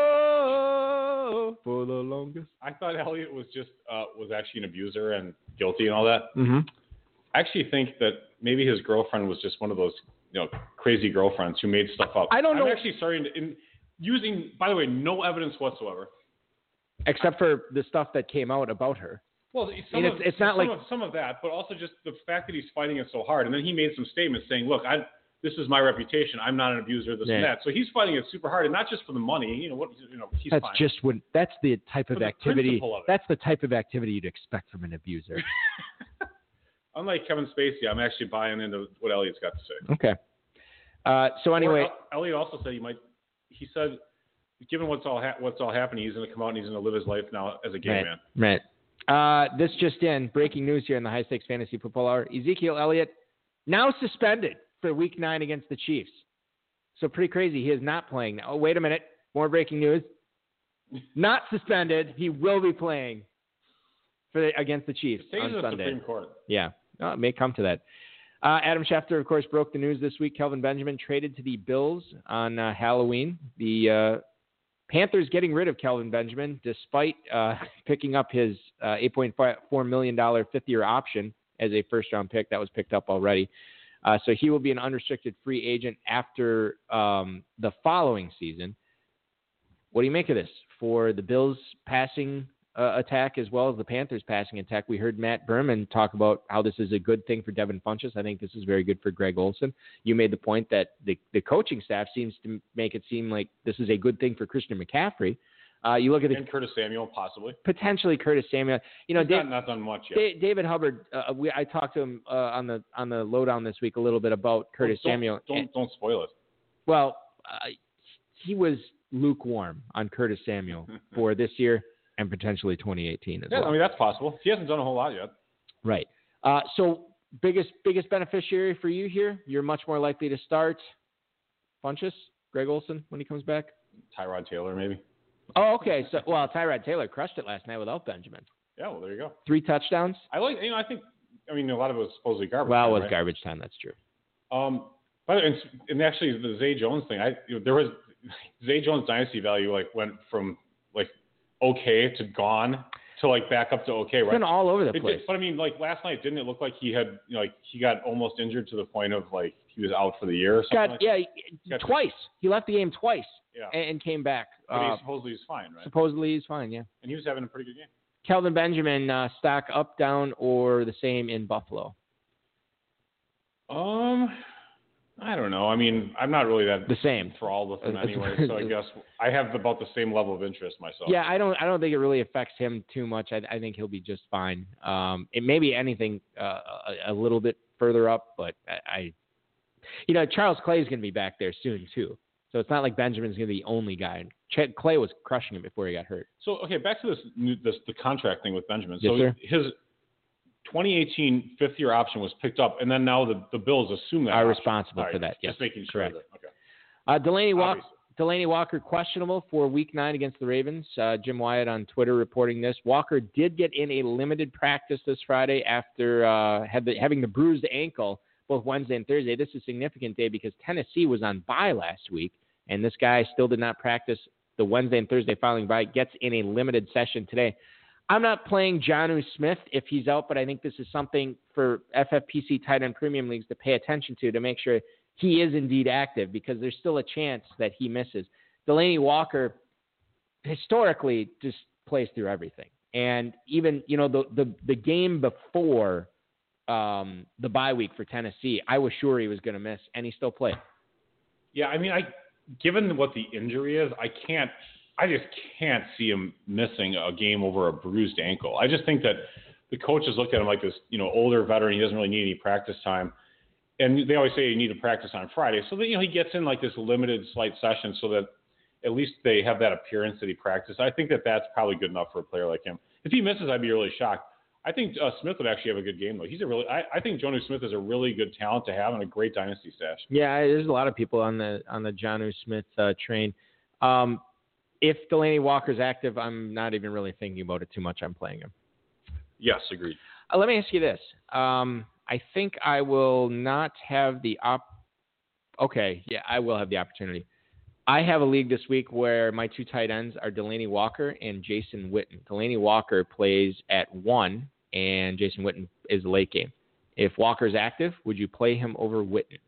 for the longest.
I thought Elliott was just was actually an abuser and guilty and all that.
Mm-hmm.
I actually think that maybe his girlfriend was just one of those, crazy girlfriends who made stuff up.
I don't know.
I'm actually starting to using, by the way, no evidence whatsoever,
except for the stuff that came out about her.
Well,
it's not
some of that, but also just the fact that he's fighting it so hard. And then he made some statements saying, "Look, this is my reputation. I'm not an abuser. This and that." So he's fighting it super hard, and not just for the money. He's
that's
fine.
That's the type of activity.
That's
the type of activity you'd expect from an abuser.
Unlike Kevin Spacey, I'm actually buying into what Elliott's got to say.
Okay. So anyway,
Elliott also said he said, given what's all happening, he's going to come out and he's going to live his life now as a gay man.
Right. This just in, breaking news here in the High Stakes Fantasy Football Hour. Ezekiel Elliott now suspended for Week 9 against the Chiefs. So pretty crazy. He is not playing now. Oh, wait a minute. More breaking news. Not suspended. He will be playing against the Chiefs on Sunday.
Supreme Court.
Yeah. Oh, it may come to that. Adam Schefter, of course, broke the news this week. Kelvin Benjamin traded to the Bills on Halloween. The Panthers getting rid of Kelvin Benjamin despite picking up his $8.4 million fifth-year option as a first-round pick. That was picked up already. So he will be an unrestricted free agent after the following season. What do you make of this? For the Bills passing attack as well as the Panthers passing attack, we heard Matt Berman talk about how this is a good thing for Devin Funchess. I think this is very good for Greg Olsen. You made the point that the coaching staff seems to make it seem like this is a good thing for Christian McCaffrey. You look at
and Curtis Samuel, possibly.
Potentially Curtis Samuel.
He's not done much yet.
David Hubbard, I talked to him on the lowdown this week a little bit about Curtis Samuel.
Don't spoil it.
Well, he was lukewarm on Curtis Samuel for this year and potentially 2018 as well.
I mean, that's possible. He hasn't done a whole lot yet.
Right. So biggest beneficiary for you here, you're much more likely to start Funchess, Greg Olsen when he comes back?
Tyrod Taylor, maybe.
Oh, okay. So, Tyrod Taylor crushed it last night without Benjamin.
Yeah, well, there you go.
3 touchdowns.
I think, a lot of it was supposedly garbage.
Well,
time,
it was
right?
garbage time. That's true.
And actually, the Zay Jones thing, there was Zay Jones' dynasty value went from okay to gone to like back up to okay, right?
It's been all over the place.
But I mean, like last night, didn't it look like he had, like he got almost injured to the point of like he was out for the year or something?
Twice. He left the game twice.
Yeah.
And came back.
But supposedly he's fine, right?
Supposedly he's fine, yeah.
And he was having a pretty good game.
Kelvin Benjamin, stock up, down, or the same in Buffalo?
I don't know. I mean, I'm not really that
the same
enthralled with him anyway, so I guess I have about the same level of interest myself.
Yeah, I don't think it really affects him too much. I think he'll be just fine. It may be anything a little bit further up, but Charles Clay is going to be back there soon too. So it's not like Benjamin's going to be the only guy. Clay was crushing him before he got hurt.
So okay, back to the contract thing with Benjamin.
Yes,
so
sir.
His 2018 fifth-year option was picked up, and then now the Bills assume that
are
option.
responsible
Right,
for that. Yes,
just making sure.
correct.
Okay.
Delaney Walker questionable for Week 9 against the Ravens. Jim Wyatt on Twitter reporting this. Walker did get in a limited practice this Friday after having the bruised ankle both Wednesday and Thursday. This is a significant day because Tennessee was on bye last week, and this guy still did not practice the Wednesday and Thursday following bye. Gets in a limited session today. I'm not playing Jonnu Smith if he's out, but I think this is something for FFPC tight end premium leagues to pay attention to make sure he is indeed active because there's still a chance that he misses. Delaney Walker historically just plays through everything. And even, the game before the bye week for Tennessee, I was sure he was going to miss, and he still played.
Yeah, I mean, given what the injury is, I just can't see him missing a game over a bruised ankle. I just think that the coaches look at him like this, older veteran. He doesn't really need any practice time. And they always say you need to practice on Friday. So that, he gets in like this limited slight session so that at least they have that appearance that he practiced. I think that that's probably good enough for a player like him. If he misses, I'd be really shocked. I think Smith would actually have a good game, though. I think Jonnu Smith is a really good talent to have and a great dynasty stash.
Yeah, there's a lot of people on the Jonnu Smith train. If Delaney Walker's active, I'm not even really thinking about it too much. I'm playing him.
Yes, agreed.
Let me ask you this. I think I will not have the Okay, yeah, I will have the opportunity. I have a league this week where my two tight ends are Delaney Walker and Jason Witten. Delaney Walker plays at 1, and Jason Witten is a late game. If Walker's active, would you play him over Witten?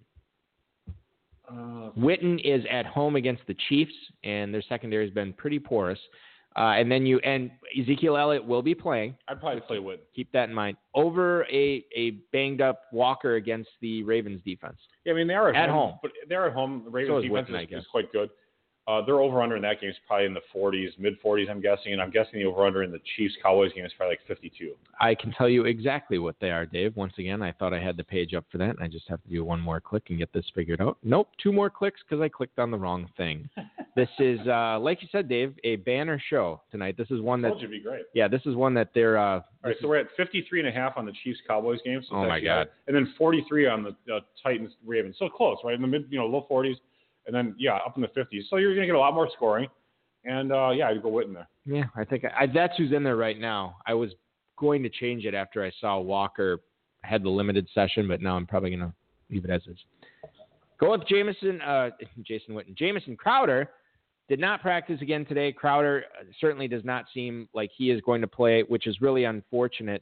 Witten is at home against the Chiefs, and their secondary has been pretty porous. And Ezekiel Elliott will be playing.
I'd probably play Witten.
Keep that in mind. Over a banged up Walker against the Ravens defense.
Yeah, I mean, they're at home. But they're at home. The Ravens defense is quite good. Their over-under in that game is probably in the 40s, mid-40s, I'm guessing. And I'm guessing the over-under in the Chiefs-Cowboys game is probably like 52.
I can tell you exactly what they are, Dave. Once again, I thought I had the page up for that, and I just have to do one more click and get this figured out. Nope, 2 more clicks because I clicked on the wrong thing. This is, like you said, Dave, a banner show tonight. This is one that...
I told you it'd be great.
Yeah, this is one that they're...
All right, so we're at 53.5 on the Chiefs-Cowboys game. So
oh, my God.
High. And then 43 on the Titans-Ravens. So close, right? In the low 40s. And then, up in the 50s. So you're going to get a lot more scoring. And, I'd go Witten there.
Yeah, I think that's who's in there right now. I was going to change it after I saw Walker had the limited session, but now I'm probably going to leave it as is. Go with Jason Witten. Jamison Crowder did not practice again today. Crowder certainly does not seem like he is going to play, which is really unfortunate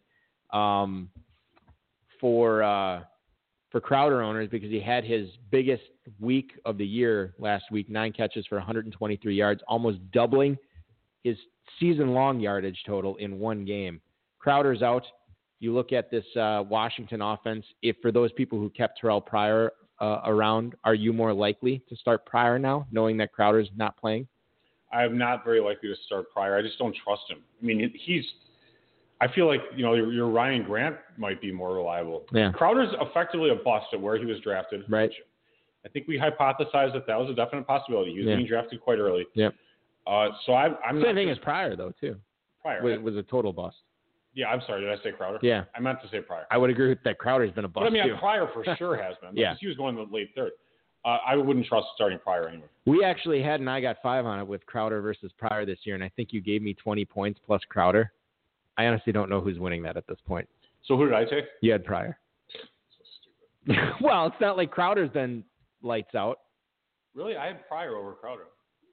for Crowder owners because he had his biggest week of the year last week, 9 catches for 123 yards, almost doubling his season-long yardage total in one game. Crowder's out. You look at this Washington offense. If for those people who kept Terrell Pryor around, are you more likely to start Pryor now, knowing that Crowder's not playing?
I'm not very likely to start Pryor. I just don't trust him. I mean, I feel like, your Ryan Grant might be more reliable.
Yeah.
Crowder's effectively a bust at where he was drafted.
Right.
I think we hypothesized that was a definite possibility. He was being drafted quite early.
Yep.
So I'm
not. Same thing as Pryor, though, too.
Pryor
was a total bust.
Yeah, I'm sorry. Did I say Crowder?
Yeah.
I meant to say Pryor.
I would agree with that. Crowder's been a bust,
too.
too.
Pryor for sure has been.
Yeah.
He was going in the late third. I wouldn't trust starting Pryor anyway.
We actually had, and I got 5 on it with Crowder versus Pryor this year, and I think you gave me 20 points plus Crowder. I honestly don't know who's winning that at this point.
So who did I take?
You had Pryor.
So stupid.
Well, it's not like Crowder's been lights out.
Really? I had Pryor over Crowder.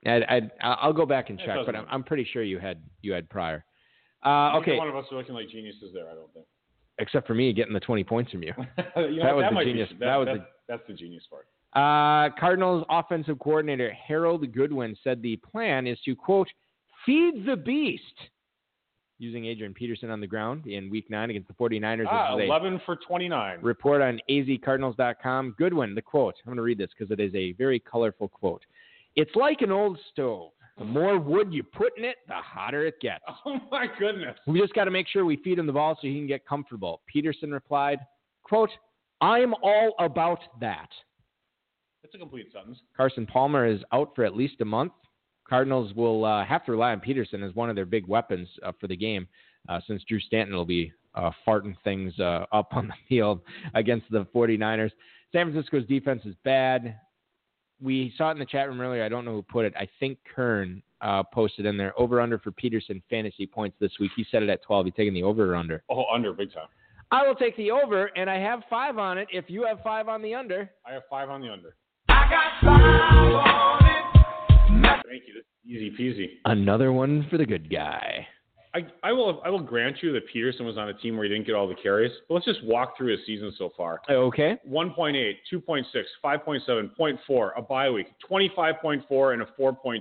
I'll go back and check, but
matter.
I'm pretty sure you had prior.
Neither
Okay.
one of us are looking like geniuses there, I don't think.
Except for me getting the 20 points from you.
That
was the
might
genius.
That's the genius part.
Cardinals offensive coordinator Harold Goodwin said the plan is to, quote, feed the beast, using Adrian Peterson on the ground in Week 9 against the 49ers.
11 for 29.
Report on azcardinals.com. Goodwin, the quote. I'm going to read this because it is a very colorful quote. It's like an old stove. The more wood you put in it, the hotter it gets.
Oh, my goodness.
We just got to make sure we feed him the ball so he can get comfortable. Peterson replied, quote, I'm all about that.
That's a complete sentence.
Carson Palmer is out for at least a month. Cardinals will have to rely on Peterson as one of their big weapons for the game since Drew Stanton will be farting things up on the field against the 49ers. San Francisco's defense is bad. We saw it in the chat room earlier. I don't know who put it. I think Kern posted in there. Over-under for Peterson fantasy points this week. He set it at 12. He's taking the over or under?
Oh, under, big time.
I will take the over, and I have 5 on it. If you have 5 on the under.
I have 5 on the under.
I got 5 on it.
Thank you. That's easy peasy.
Another one for the good guy.
I will grant you that Peterson was on a team where he didn't get all the carries, but let's just walk through his season so far.
Okay.
1.8, 2.6, 5.7, 0.4, a bye week, 25.4, and a 4.3.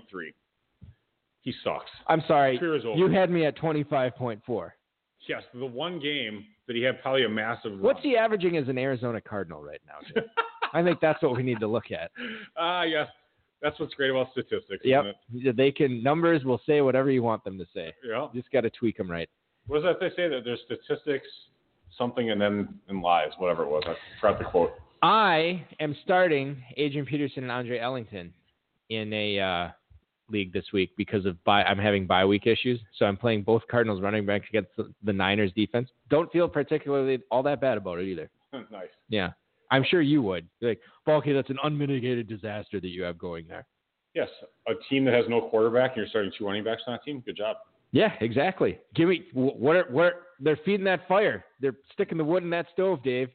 He sucks.
I'm sorry.
Career is over.
You had me at 25.4.
Yes, the one game that he had probably a massive run.
What's he averaging as an Arizona Cardinal right now, Jim? I think that's what we need to look at.
Yes. That's what's great about statistics,
Yep.
isn't it?
They can, numbers will say whatever you want them to say.
Yeah.
You just got to tweak them right.
What is that they say? That there's statistics, something, and then lies, whatever it was. I forgot the quote.
I am starting Adrian Peterson and Andre Ellington in a league this week because of I'm having bye week issues. So I'm playing both Cardinals running backs against the Niners defense. Don't feel particularly all that bad about it either.
Nice.
Yeah. I'm sure you would. Like, Balky, that's an unmitigated disaster that you have going there.
Yes, a team that has no quarterback and you're starting 2 running backs on that team. Good job.
Yeah, exactly. Give me what they're feeding that fire. They're sticking the wood in that stove, Dave.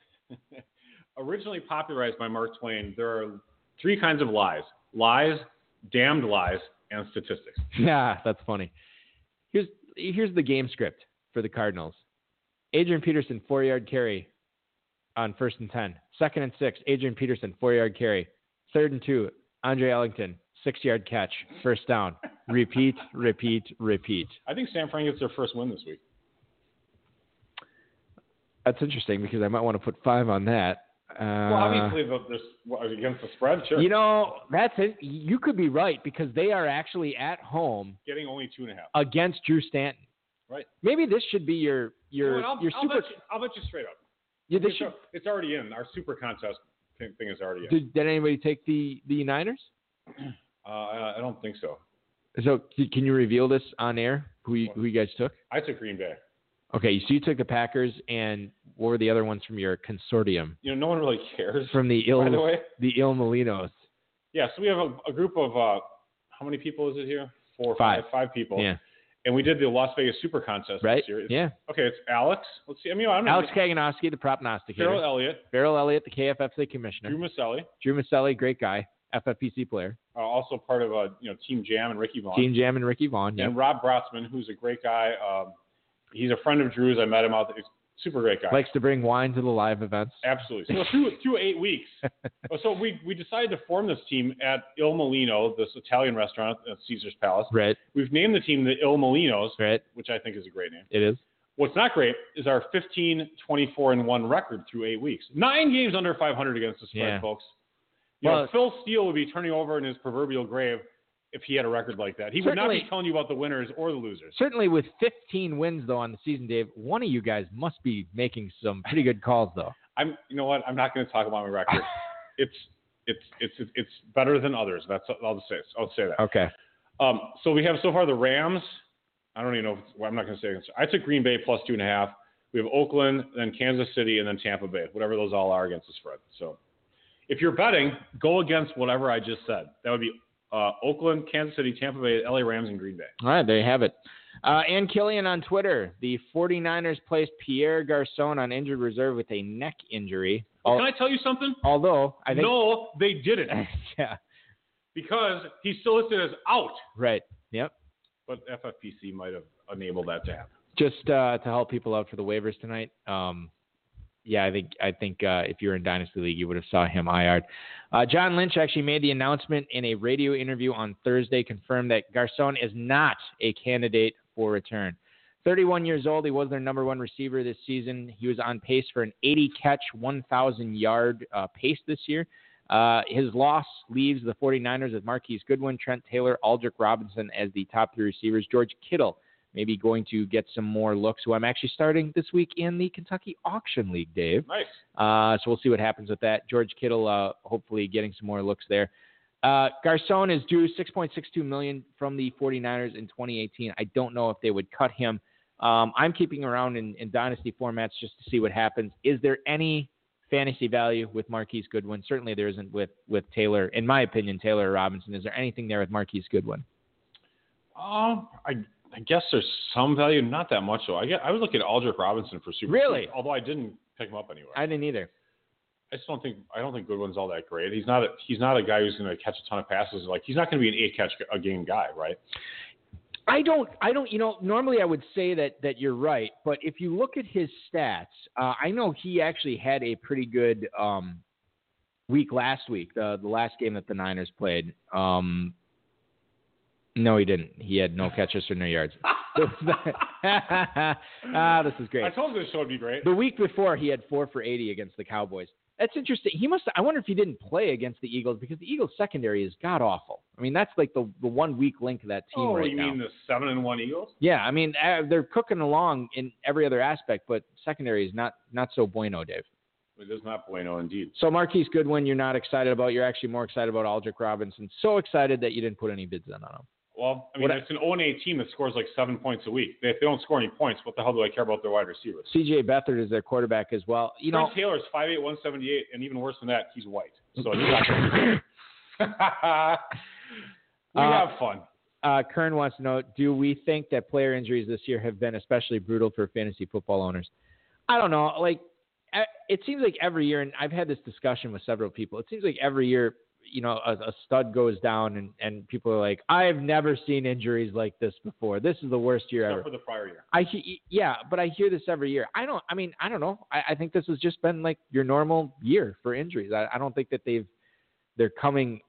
Originally popularized by Mark Twain, there are 3 kinds of lies: lies, damned lies, and statistics.
Yeah, that's funny. Here's the game script for the Cardinals. Adrian Peterson, 4-yard carry on 1st and 10. 2nd and 6, Adrian Peterson, 4-yard carry. 3rd and 2, Andre Ellington, 6-yard catch, 1st down. Repeat, repeat, repeat.
I think San Fran gets their first win this week.
That's interesting because I might want to put 5 on that.
Well, obviously, against the spread, sure.
You know, that's it. You could be right because they are actually at home
getting only 2.5
against Drew Stanton.
Right.
Maybe this should be your super.
I'll bet you straight up.
Yeah,
it's already in. Our super contest thing is already in.
Did anybody take the Niners?
I don't think so.
So can you reveal this on air? Who you guys took?
I took Green Bay.
Okay, so you took the Packers, and what were the other ones from your consortium?
You know, no one really cares.
From the
by the way.
The Il Molinos.
Yeah, so we have a group of how many people is it here? 4 or
5.
5 people.
Yeah.
And we did the Las Vegas Super Contest
right?
this year.
Yeah.
Okay, it's Alex. Let's see. I don't know.
Alex Kaganowski, the prognosticator. Farrell Elliott, the KFFC commissioner.
Drew Maselli,
great guy, FFPC player.
Also part of Team Jam and Ricky Vaughn.
Yep.
And Rob Brotzman, who's a great guy. He's a friend of Drew's. I met him out there. He's a super great guy.
Likes to bring wine to the live events.
Absolutely. So through 8 weeks. So we decided to form this team at Il Molino, this Italian restaurant at Caesar's Palace.
Right.
We've named the team the Il Molinos,
right,
which I think is a great name.
It is.
What's not great is our 15-24-1 record through 8 weeks. 9 games under 500 against the spread, folks. Phil Steele would be turning over in his proverbial grave if he had a record like that. He would not be telling you about the winners or the losers.
Certainly with 15 wins, though, on the season, Dave, one of you guys must be making some pretty good calls, though.
You know what? I'm not going to talk about my record. It's better than others. I'll say that.
Okay.
So we have so far the Rams. I don't even know. I'm not going to say. I took Green Bay plus 2.5. We have Oakland, then Kansas City, and then Tampa Bay. Whatever those all are against the spread. So if you're betting, go against whatever I just said. That would be Oakland, Kansas City, Tampa Bay, LA Rams, and Green Bay.
All right, there you have it. Ann Killian on Twitter. The 49ers placed Pierre Garçon on injured reserve with a neck injury.
Can I tell you something?
Although, I think...
No, they didn't.
Yeah.
because he's still listed as out.
Right. Yep.
But FFPC might have enabled that to happen.
Just to help people out for the waivers tonight. Yeah, I think if you were in Dynasty League, you would have saw him IR'd. John Lynch actually made the announcement in a radio interview on Thursday, confirmed that Garcon is not a candidate for return. 31 years old, he was their number one receiver this season. He was on pace for an 80-catch, 1,000-yard pace this year. His loss leaves the 49ers with Marquise Goodwin, Trent Taylor, Aldrick Robinson as the top three receivers. George Kittle maybe going to get some more looks, who I'm actually starting this week in the Kentucky Auction League, Dave.
Nice.
So we'll see what happens with that. George Kittle hopefully getting some more looks there. Garcon is due $6.62 million from the 49ers in 2018. I don't know if they would cut him. I'm keeping around in dynasty formats just to see what happens. Is there any fantasy value with Marquise Goodwin? Certainly there isn't with Taylor. In my opinion, Taylor or Robinson. Is there anything there with Marquise Goodwin?
I guess there's some value, not that much though. I would look at Aldrick Robinson for super.
Really?
Although I didn't pick him up anywhere.
I didn't either.
I don't think Goodwin's all that great. He's not a guy who's going to catch a ton of passes. Like, he's not going to be an 8-catch a game guy, right?
I don't, normally I would say that you're right, but if you look at his stats, I know he actually had a pretty good week last week, the last game that the Niners played. No, he didn't. He had no catches or no yards. This is great.
I told you this show would be great.
The week before, he had 4 for 80 against the Cowboys. That's interesting. I wonder if he didn't play against the Eagles because the Eagles secondary is god awful. I mean, that's like the 1 weak link of that team right now.
Oh, you mean the 7-1 Eagles?
Yeah, I mean, they're cooking along in every other aspect, but secondary is not so bueno, Dave.
It is not bueno indeed.
So Marquise Goodwin, you're not excited about. You're actually more excited about Aldrick Robinson. So excited that you didn't put any bids on him.
Well, I mean, it's an 0-8 team that scores like 7 points a week. If they don't score any points, what the hell do I care about their wide receivers?
C.J. Beathard is their quarterback as well.
Trent Taylor's 5'8", 178, and even worse than that, he's white. So he's not going to be We have fun.
Kern wants to know, do we think that player injuries this year have been especially brutal for fantasy football owners? I don't know. Like, it seems like every year, and I've had this discussion with several people, it seems like every year, a stud goes down and people are like, I have never seen injuries like this before. This is the worst year ever.
Except for the prior year.
But I hear this every year. I don't know. I think this has just been like your normal year for injuries. I don't think that they're coming,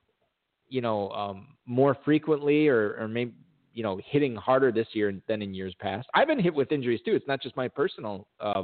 more frequently or maybe, hitting harder this year than in years past. I've been hit with injuries too. It's not just my personal,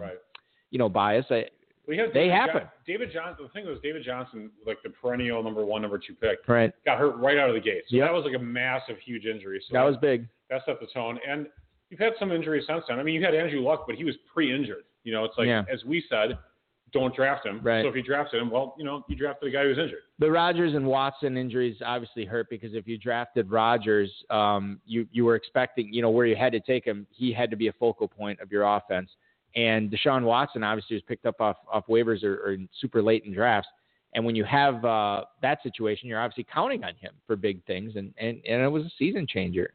bias. They happen.
David Johnson. The thing was, David Johnson, like the perennial number 1, number 2 pick,
right,
got hurt right out of the gate. So that was like a massive, huge injury. So
that was big.
That set the tone. And you've had some injuries since then. I mean, you had Andrew Luck, but he was pre-injured. It's like, as we said, don't draft him.
Right.
So if you drafted him, well, you drafted a guy who's injured.
The Rodgers and Watson injuries obviously hurt because if you drafted Rodgers, you were expecting, where you had to take him, he had to be a focal point of your offense. And Deshaun Watson obviously was picked up off waivers or super late in drafts. And when you have that situation, you're obviously counting on him for big things. And it was a season changer,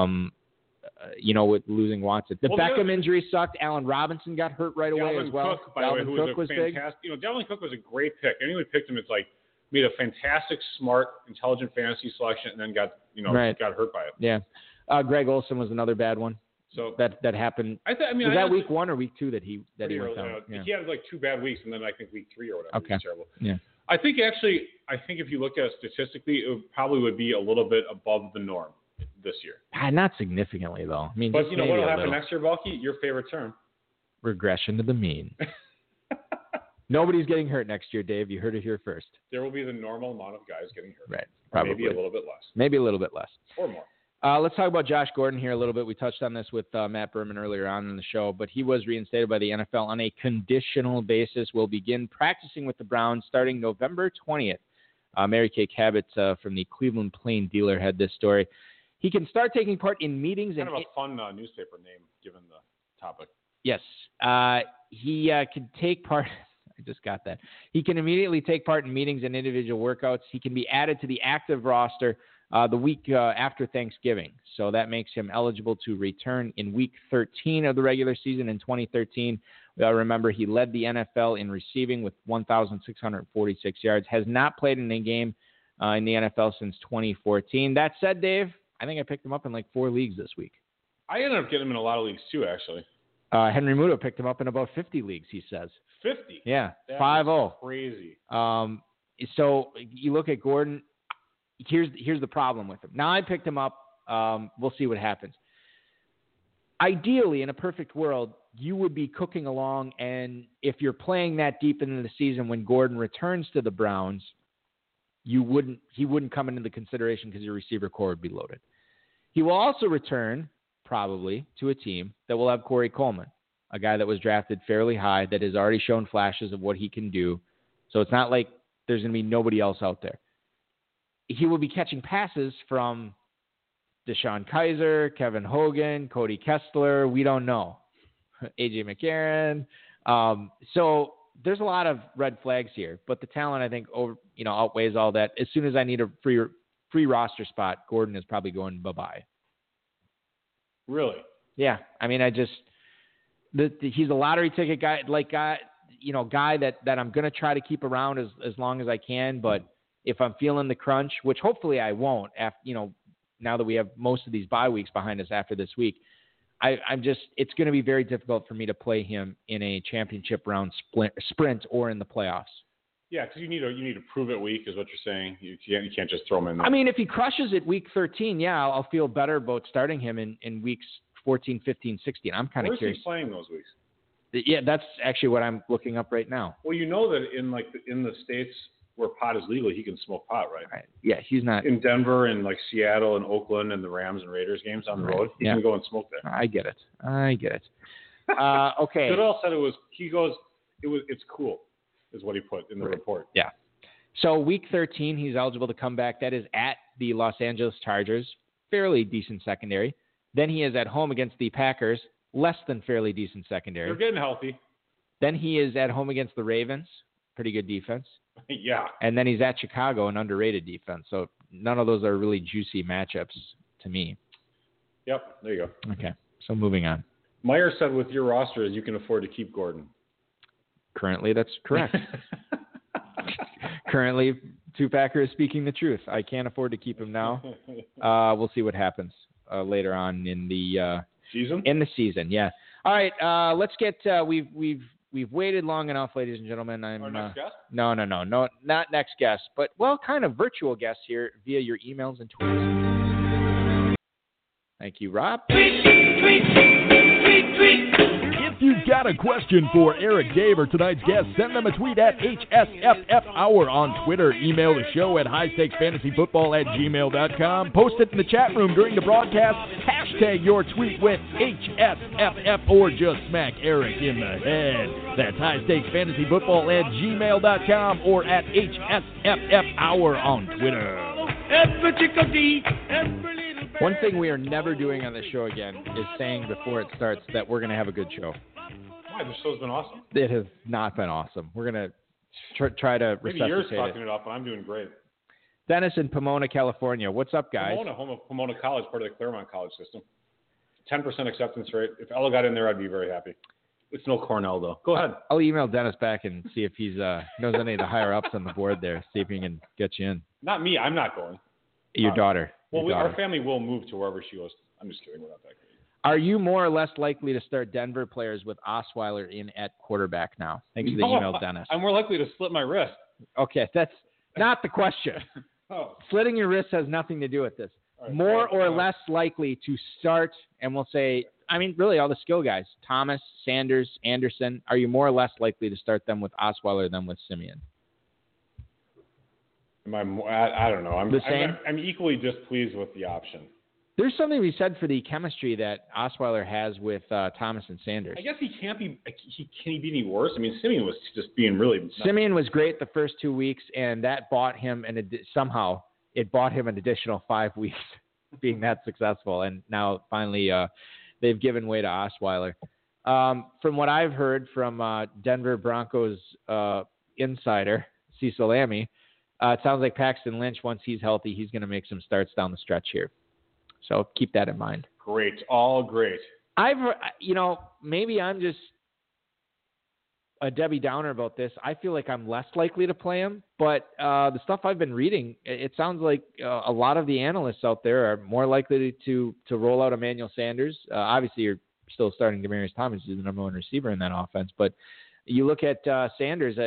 with losing Watson. The Beckham injury sucked. Allen Robinson got hurt right away as well.
Cook, by the way, who was fantastic. Dalvin Cook was a great pick. Anyone who picked him, it's like made a fantastic, smart, intelligent fantasy selection and then got hurt by it.
Yeah. Greg Olsen was another bad one. So that happened. Was that week 1 or week 2 that he went down?
He had like 2 bad weeks, and then I think week 3 or whatever.
Okay.
He was terrible.
Yeah.
I think if you look at it statistically, it probably would be a little bit above the norm this year.
Not significantly though. I mean,
but what will happen next year, Balky? Your favorite term?
Regression to the mean. Nobody's getting hurt next year, Dave. You heard it here first.
There will be the normal amount of guys getting hurt.
Right. Probably.
Maybe a little bit less.
Maybe a little bit less.
Or more.
Let's talk about Josh Gordon here a little bit. We touched on this with Matt Berman earlier on in the show, but he was reinstated by the NFL on a conditional basis. Will begin practicing with the Browns starting November 20th. Mary Kay Cabot from the Cleveland Plain Dealer had this story. He can start taking part in meetings.
Kind of a fun newspaper name given the topic.
Yes. He can take part. I just got that. He can immediately take part in meetings and individual workouts. He can be added to the active roster the week after Thanksgiving. So that makes him eligible to return in week 13 of the regular season in 2013. Remember, he led the NFL in receiving with 1,646 yards, has not played in a game in the NFL since 2014. That said, Dave, I think I picked him up in like 4 leagues this week.
I ended up getting him in a lot of leagues too, actually.
Henry Muto picked him up in about 50 leagues, he says.
50?
Yeah,
That
5-0.
is crazy.
So you look at Gordon. Here's the problem with him. Now I picked him up. We'll see what happens. Ideally, in a perfect world, you would be cooking along, and if you're playing that deep into the season when Gordon returns to the Browns, he wouldn't come into the consideration because your receiver core would be loaded. He will also return probably to a team that will have Corey Coleman, a guy that was drafted fairly high that has already shown flashes of what he can do. So it's not like there's going to be nobody else out there. He will be catching passes from Deshaun Kaiser, Kevin Hogan, Cody Kessler. We don't know. A.J. McCarron. So there's a lot of red flags here, but the talent, I think, outweighs all that. As soon as I need a free roster spot, Gordon is probably going bye-bye.
Really?
Yeah. I mean, he's a lottery ticket guy, guy that I'm going to try to keep around as long as I can. But if I'm feeling the crunch, which hopefully I won't, now that we have most of these bye weeks behind us after this week, it's going to be very difficult for me to play him in a championship round sprint or in the playoffs. Yeah,
because you need to prove it week is what you're saying. You can't just throw him in there.
I mean, if he crushes it week 13, yeah, I'll feel better about starting him in weeks 14, 15, 16. I'm kind of curious.
Where's he playing those weeks?
Yeah, that's actually what I'm looking up right now.
Well, you know that in the states where pot is legal, he can smoke pot, right?
Yeah, he's not
in Denver and like Seattle and Oakland and the Rams and Raiders games on the road. He can go and smoke there.
I get it. Okay.
Goodall said it's cool, is what he put in the report.
Yeah. So week 13, he's eligible to come back. That is at the Los Angeles Chargers, fairly decent secondary. Then he is at home against the Packers, less than fairly decent secondary.
They're getting healthy.
Then he is at home against the Ravens, pretty good defense.
Yeah.
And then he's at Chicago, an underrated defense. So none of those are really juicy matchups to me.
Yep, there you go.
Okay, so moving on.
Meyer said with your roster, you can afford to keep Gordon.
Currently, that's correct. Currently, Tupacker is speaking the truth. I can't afford to keep him now. We'll see what happens later on in the
season.
In the season, yeah. All right, let's get. We've waited long enough, ladies and gentlemen.
Our next guest?
No, not next guest, but kind of virtual guest here via your emails and tweets. Thank you, Rob.
If you've got a question for Eric, Dave, or tonight's guest, send them a tweet at HSFF Hour on Twitter. Email the show at highstakesfantasyfootball@gmail.com. Post it in the chat room during the broadcast. Hashtag your tweet with HSFF or just smack Eric in the head. That's highstakesfantasyfootball@gmail.com or at HSFF Hour on Twitter. One thing we are never doing on the show again is saying before it starts that we're going to have a good show.
Why? The show's been awesome.
It has not been awesome. We're going to try to resuscitate it.
Maybe you're fucking it up, but I'm doing great.
Dennis in Pomona, California. What's up, guys?
Pomona, home of Pomona College, part of the Claremont College system. 10% acceptance rate. If Ella got in there, I'd be very happy. It's no Cornell, though. Go ahead.
I'll email Dennis back and see if he's knows any of the higher-ups on the board there, see if he can get you in.
Not me. I'm not going.
Your daughter.
Well, our family will move to wherever she goes. I'm just kidding. We're not that great.
Are you more or less likely to start Denver players with Osweiler in at quarterbaip now? Thanks for the email, Dennis.
I'm more likely to slit my wrist.
Okay, that's not the question. Slitting your wrist has nothing to do with this. Right, more or less likely to start, and we'll say, I mean, really all the skill guys, Thomas, Sanders, Anderson, are you more or less likely to start them with Osweiler than with Simeon?
I don't know. I'm equally displeased with the option.
There's something to be said for the chemistry that Osweiler has with Thomas and Sanders.
I guess he can't be. Can he be any worse? I mean, Simeon was just being really.
Simeon was great the first 2 weeks, and that bought him somehow it bought him an additional 5 weeks being that successful. And now finally they've given way to Osweiler. From what I've heard from Denver Broncos insider Cecil Lammey, it sounds like Paxton Lynch, once he's healthy, he's going to make some starts down the stretch here. So keep that in mind.
Great. All great.
Maybe I'm just a Debbie Downer about this. I feel like I'm less likely to play him, but the stuff I've been reading, it sounds like a lot of the analysts out there are more likely to roll out Emmanuel Sanders. Obviously, you're still starting Demaryius Thomas, who's the number one receiver in that offense, but you look at Sanders.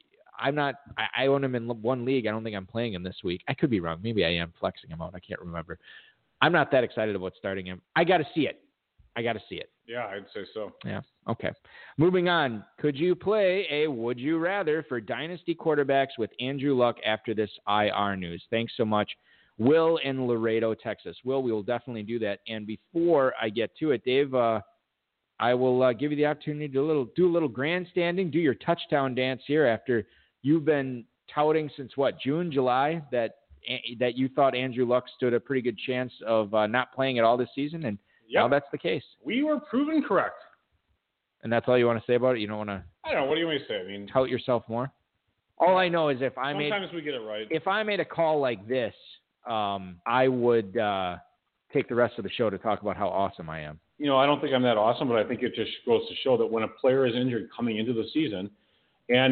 I own him in one league. I don't think I'm playing him this week. I could be wrong. Maybe I am flexing him out. I can't remember. I'm not that excited about starting him. I got to see it.
Yeah, I'd say so.
Yeah. Okay. Moving on. Could you play a would you rather for dynasty quarterbacks with Andrew Luck after this IR news? Thanks so much, Will in Laredo, Texas. Will, we will definitely do that. And before I get to it, Dave, I will give you the opportunity to do a little grandstanding, do your touchdown dance here after you've been touting since June, July, that you thought Andrew Luck stood a pretty good chance of not playing at all this season, and now that's the case.
We were proven correct.
And that's all you want to say about it? You don't want to?
I don't know. What do you want to say? I mean,
tout yourself more. All I know is
sometimes we get it right.
If I made a call like this, I would take the rest of the show to talk about how awesome I am.
I don't think I'm that awesome, but I think it just goes to show that when a player is injured coming into the season, and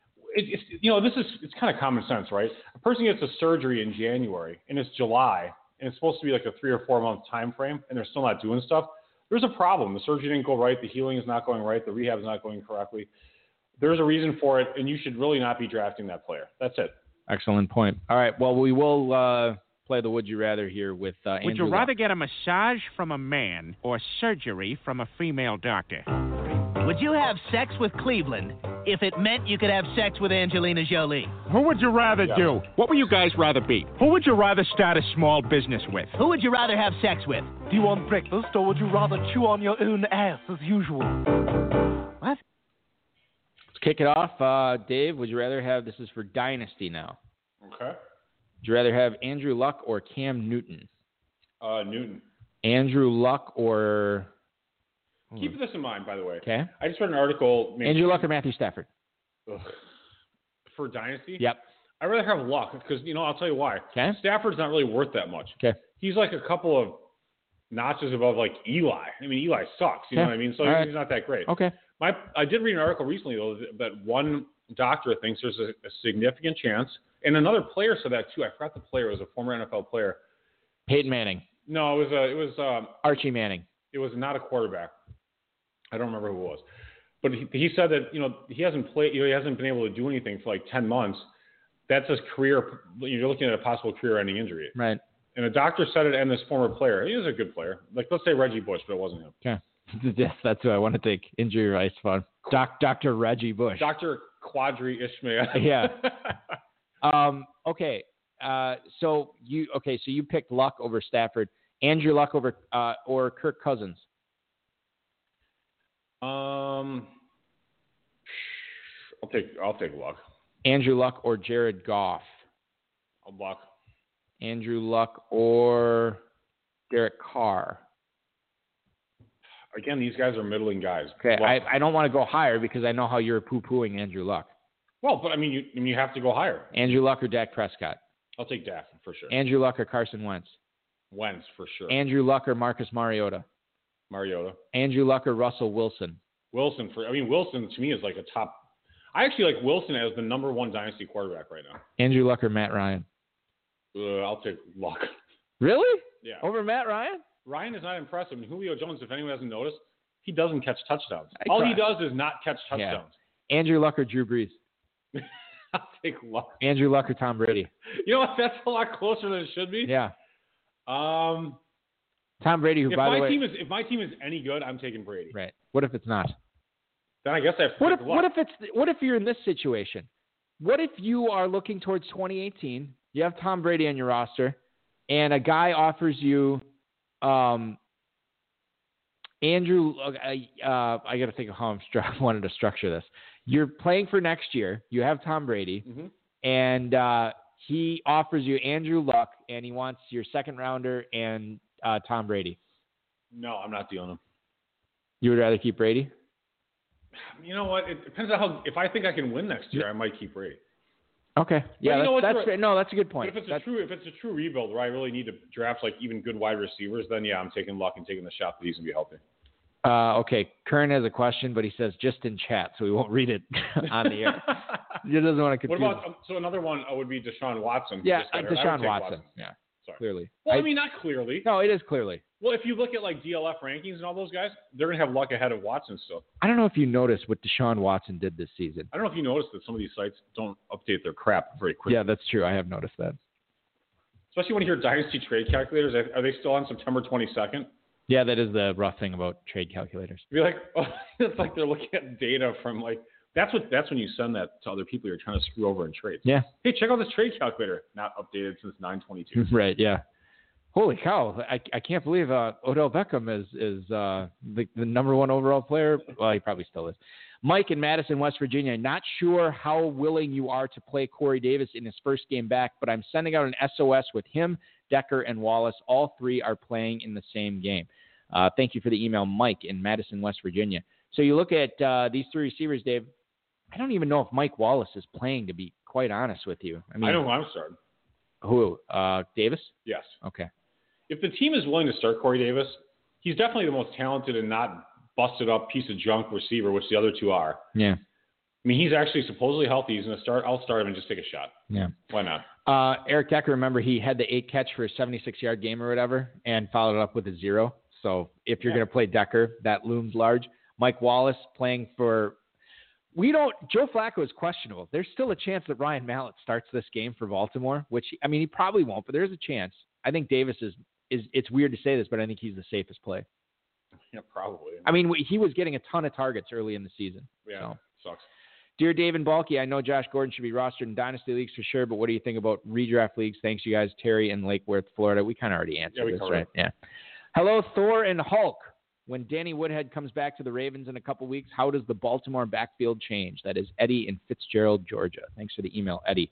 it's kind of common sense, right? A person gets a surgery in January and it's July, and it's supposed to be like a 3 or 4 month time frame, and they're still not doing stuff. There's a problem. The surgery didn't go right. The healing is not going right. The rehab is not going correctly. There's a reason for it, and you should really not be drafting that player. That's it.
Excellent point. All right. Well, we will play the Would You Rather here with Andrew
Would you rather
Luck.
get a massage from a man or surgery from a female doctor?
Would you have sex with Cleveland if it meant you could have sex with Angelina Jolie?
Who would you rather do? What would you guys rather be? Who would you rather start a small business with?
Who would you rather have sex with?
Do you want breakfast, or would you rather chew on your own ass as usual?
What?
Let's kick it off. Dave, would you rather have, this is for Dynasty now.
Okay.
Would you rather have Andrew Luck or Cam Newton?
Newton.
Andrew Luck or...
Keep this in mind, by the way.
Okay.
I just read an article.
Andrew Luck or Matthew Stafford?
For Dynasty?
Yep.
I'd rather have Luck because, I'll tell you why.
Okay.
Stafford's not really worth that much.
Okay.
He's like a couple of notches above like Eli. I mean, Eli sucks. You know what I mean? So he's not that great.
Okay.
I did read an article recently, though, that one doctor thinks there's a significant chance, and another player said that too. I forgot the player. It was a former NFL player.
Peyton Manning.
No, it was
Archie Manning.
It was not a quarterback. I don't remember who it was, but he said that he hasn't played. He hasn't been able to do anything for like 10 months. That's his career. You're looking at a possible career-ending injury.
Right.
And a doctor said it, and this former player. He was a good player. Like let's say Reggie Bush, but it wasn't him.
Okay. Yes, that's who I want to take. Injury rights fun. Dr. Reggie Bush.
Dr. Quadri Ishmael.
Yeah. Okay. So you picked Luck over Stafford. Andrew Luck over or Kirk Cousins.
I'll take Luck.
Andrew Luck or Jared Goff.
Luck.
Andrew Luck or Derek Carr.
Again, these guys are middling guys.
Okay, I don't want to go higher because I know how you're poo-pooing Andrew Luck.
Well, but I mean, you have to go higher.
Andrew Luck or Dak Prescott.
I'll take Dak for sure.
Andrew Luck or Carson Wentz.
Wentz for sure.
Andrew Luck or Marcus Mariota.
Mariota.
Andrew Luck or Russell Wilson.
Wilson to me is like a top. I actually like Wilson as the number one dynasty quarterback right now.
Andrew Luck or Matt Ryan.
I'll take Luck.
Really?
Yeah.
Over Matt Ryan?
Ryan is not impressive. And Julio Jones, if anyone hasn't noticed, he doesn't catch touchdowns. All he does is not catch touchdowns.
Yeah. Andrew Luck or Drew Brees.
I'll take Luck.
Andrew Luck or Tom Brady.
You know what? That's a lot closer than it should be.
Yeah. Tom Brady, who, by the way...
If my team is any good, I'm taking Brady.
Right. What if it's not?
Then I guess I have to take Luck.
What if you're in this situation? What if you are looking towards 2018, you have Tom Brady on your roster, and a guy offers you Andrew... I got to think of how I wanted to structure this. You're playing for next year. You have Tom Brady, and he offers you Andrew Luck, and he wants your second rounder and Tom Brady.
No, I'm not dealing him.
You would rather keep Brady?
You know what? It depends on how. If I think I can win next year, I might keep Brady.
Okay. Yeah, that's a good point.
But if it's a true rebuild where I really need to draft like even good wide receivers, then yeah, I'm taking Luck and taking the shot that he's gonna be healthy.
Okay, Kern has a question, but he says just in chat, so we won't read it on the air. He doesn't want to confuse.
What about so another one would be Deshaun Watson?
Yeah, Deshaun Watson. Yeah,
sorry.
Clearly.
Well, I mean, not clearly.
No, it is clearly.
Well, if you look at like DLF rankings and all those guys, they're going to have Luck ahead of Watson still.
I don't know if you noticed what Deshaun Watson did this season.
I don't know if you noticed that some of these sites don't update their crap very quickly.
Yeah, that's true. I have noticed that.
Especially when you hear dynasty trade calculators. Are they still on September 22nd?
Yeah, that is the rough thing about trade calculators.
You're like, oh, it's like they're looking at data from like that's when you send that to other people you're trying to screw over in trades.
Yeah.
Hey, check out this trade calculator. Not updated since 9/22.
Right. Yeah. Holy cow! I can't believe Odell Beckham is the number one overall player. Well, he probably still is. Mike in Madison, West Virginia. Not sure how willing you are to play Corey Davis in his first game back, but I'm sending out an SOS with him, Decker, and Wallace. All three are playing in the same game. Thank you for the email, Mike in Madison, West Virginia. So you look at these three receivers, Dave. I don't even know if Mike Wallace is playing, to be quite honest with you. I
know who I'm starting.
Who? Davis?
Yes.
Okay.
If the team is willing to start Corey Davis, he's definitely the most talented and not busted up piece of junk receiver, which the other two are.
Yeah.
I mean, he's actually supposedly healthy. He's going to start. I'll start him and just take a shot.
Yeah.
Why not?
Eric Decker, remember, he had the 8 catch for a 76-yard game or whatever and followed it up with a 0. So if you're going to play Decker, that looms large. Mike Wallace playing for – Joe Flacco is questionable. There's still a chance that Ryan Mallett starts this game for Baltimore, which, I mean, he probably won't, but there's a chance. I think Davis is it's weird to say this, but I think he's the safest play.
Yeah, probably.
I mean, he was getting a ton of targets early in the season.
Yeah, sucks.
Dear Dave and Balky, I know Josh Gordon should be rostered in Dynasty Leagues for sure, but what do you think about redraft leagues? Thanks, you guys. Terry in Lake Worth, Florida. We kind of already answered this, right? Yeah. Hello, Thor and Hulk. When Danny Woodhead comes back to the Ravens in a couple weeks, how does the Baltimore backfield change? That is Eddie in Fitzgerald, Georgia. Thanks for the email, Eddie.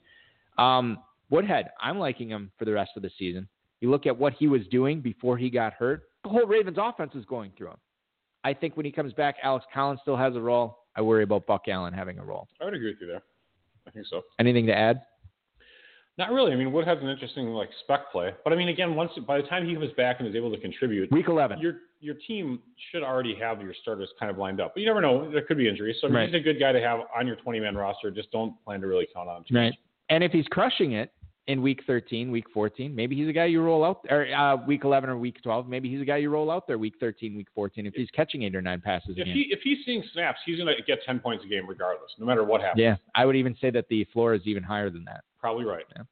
Woodhead, I'm liking him for the rest of the season. You look at what he was doing before he got hurt, the whole Ravens offense is going through him. I think when he comes back, Alex Collins still has a role. I worry about Buck Allen having a role.
I would agree with you there. I think so.
Anything to add?
Not really. I mean, Woodhead's an interesting spec play, but I mean, again, by the time he comes back and is able to contribute,
week 11,
your team should already have your starters kind of lined up. But you never know; there could be injuries. So he's a good guy to have on your 20-man roster. Just don't plan to really count on him too much.
And if he's crushing it in week 13, week 14, maybe he's a guy you roll out, or week 11 or week 12, maybe he's a guy you roll out there week 13, week 14, if he's catching 8 or 9 passes again.
If he's seeing snaps, he's going to get 10 points a game regardless, no matter what happens.
Yeah, I would even say that the floor is even higher than that.
Probably right.
Yeah.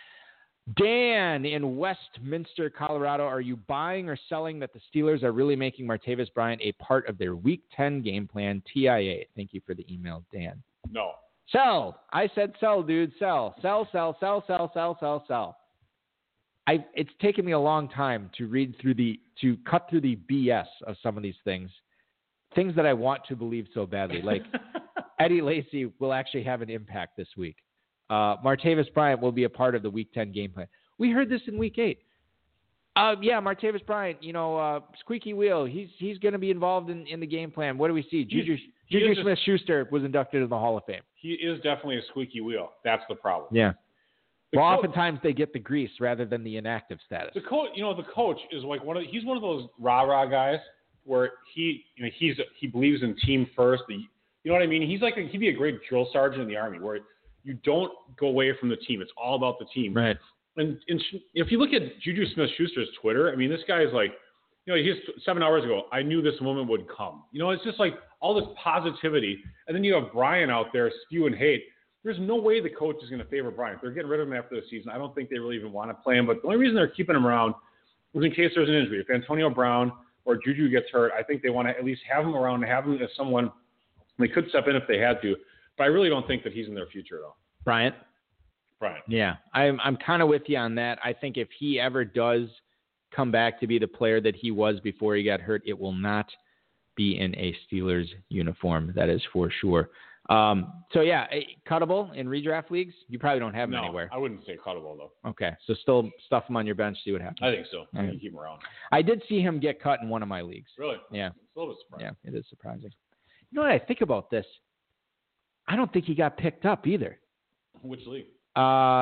Dan in Westminster, Colorado, are you buying or selling that the Steelers are really making Martavis Bryant a part of their Week 10 game plan? TIA. Thank you for the email, Dan.
No.
Sell. I said sell, dude. Sell. Sell, sell, sell, sell, sell, sell, sell. It's taken me a long time to cut through the BS of some of these things that I want to believe so badly. Like Eddie Lacy will actually have an impact this week. Martavis Bryant will be a part of the Week 10 game plan. We heard this in Week 8. Yeah, Martavis Bryant, squeaky wheel. He's going to be involved in the game plan. What do we see? Juju Smith-Schuster was inducted in the Hall of Fame. He is definitely a squeaky wheel. That's the problem. Yeah. Oftentimes they get the grease rather than the inactive status. The coach is like he's one of those rah-rah guys where he believes in team first. You know what I mean? He'd be a great drill sergeant in the Army where you don't go away from the team. It's all about the team. Right. And if you look at Juju Smith-Schuster's Twitter, I mean, this guy's like, he's 7 hours ago, I knew this moment would come. It's just like all this positivity. And then you have Brian out there spewing hate. There's no way the coach is going to favor Brian. They're getting rid of him after the season. I don't think they really even want to play him. But the only reason they're keeping him around is in case there's an injury. If Antonio Brown or Juju gets hurt, I think they want to at least have him around and have him as someone they could step in if they had to. But I really don't think that he's in their future, though. Bryant. Yeah, I'm kind of with you on that. I think if he ever does come back to be the player that he was before he got hurt, it will not be in a Steelers uniform. That is for sure. So, yeah, cuttable in redraft leagues? You probably don't have him anywhere. I wouldn't say cuttable, though. Okay, so still stuff him on your bench, see what happens. I think so. You can keep him around. I did see him get cut in one of my leagues. Really? Yeah. It's a little bit surprising. Yeah, it is surprising. You know what I think about this? I don't think he got picked up either. Which league?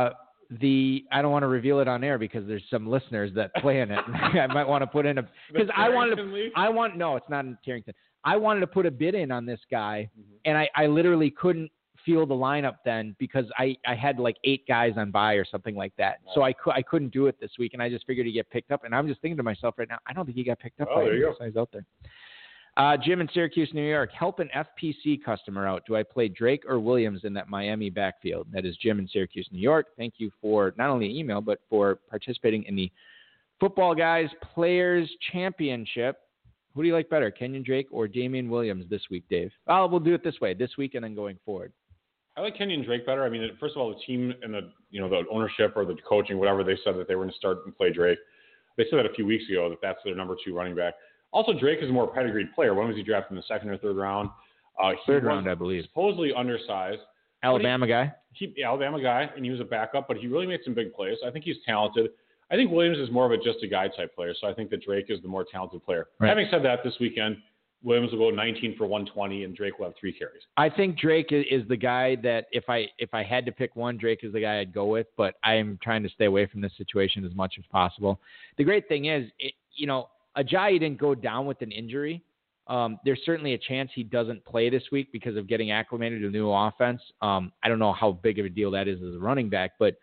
I don't want to reveal it on air because there's some listeners that play in it. I might want to put in because no, it's not in Carrington. I wanted to put a bid in on this guy, and I literally couldn't field the lineup then because I had like 8 guys on bye or something like that. So I couldn't do it this week, and I just figured he'd get picked up. And I'm just thinking to myself right now, I don't think he got picked up.
There you go.
So he's out there. Jim in Syracuse, New York. Help an FPC customer out. Do I play Drake or Williams in that Miami backfield? That is Jim in Syracuse, New York. Thank you for not only email, but for participating in the Football Guys Players Championship. Who do you like better, Kenyon Drake or Damian Williams this week, Dave? Well, we'll do it this way, this week and then going forward.
I like Kenyon Drake better. I mean, first of all, the team and the ownership or the coaching, whatever, they said that they were going to start and play Drake. They said that a few weeks ago that that's their number 2 running back. Also, Drake is a more pedigreed player. When was he drafted, in the 2nd or 3rd round?
Third round, I believe.
Supposedly undersized.
Alabama guy, and he was a backup, but he really made some big plays. I think he's talented. I think Williams is more of a just-a-guy type player, so I think that Drake is the more talented player. Right. Having said that, this weekend, Williams will go 19 for 120, and Drake will have 3 carries. I think Drake is the guy that if I had to pick one, Drake is the guy I'd go with, but I am trying to stay away from this situation as much as possible. The great thing is, Ajayi didn't go down with an injury. There's certainly a chance he doesn't play this week because of getting acclimated to a new offense. I don't know how big of a deal that is as a running back, but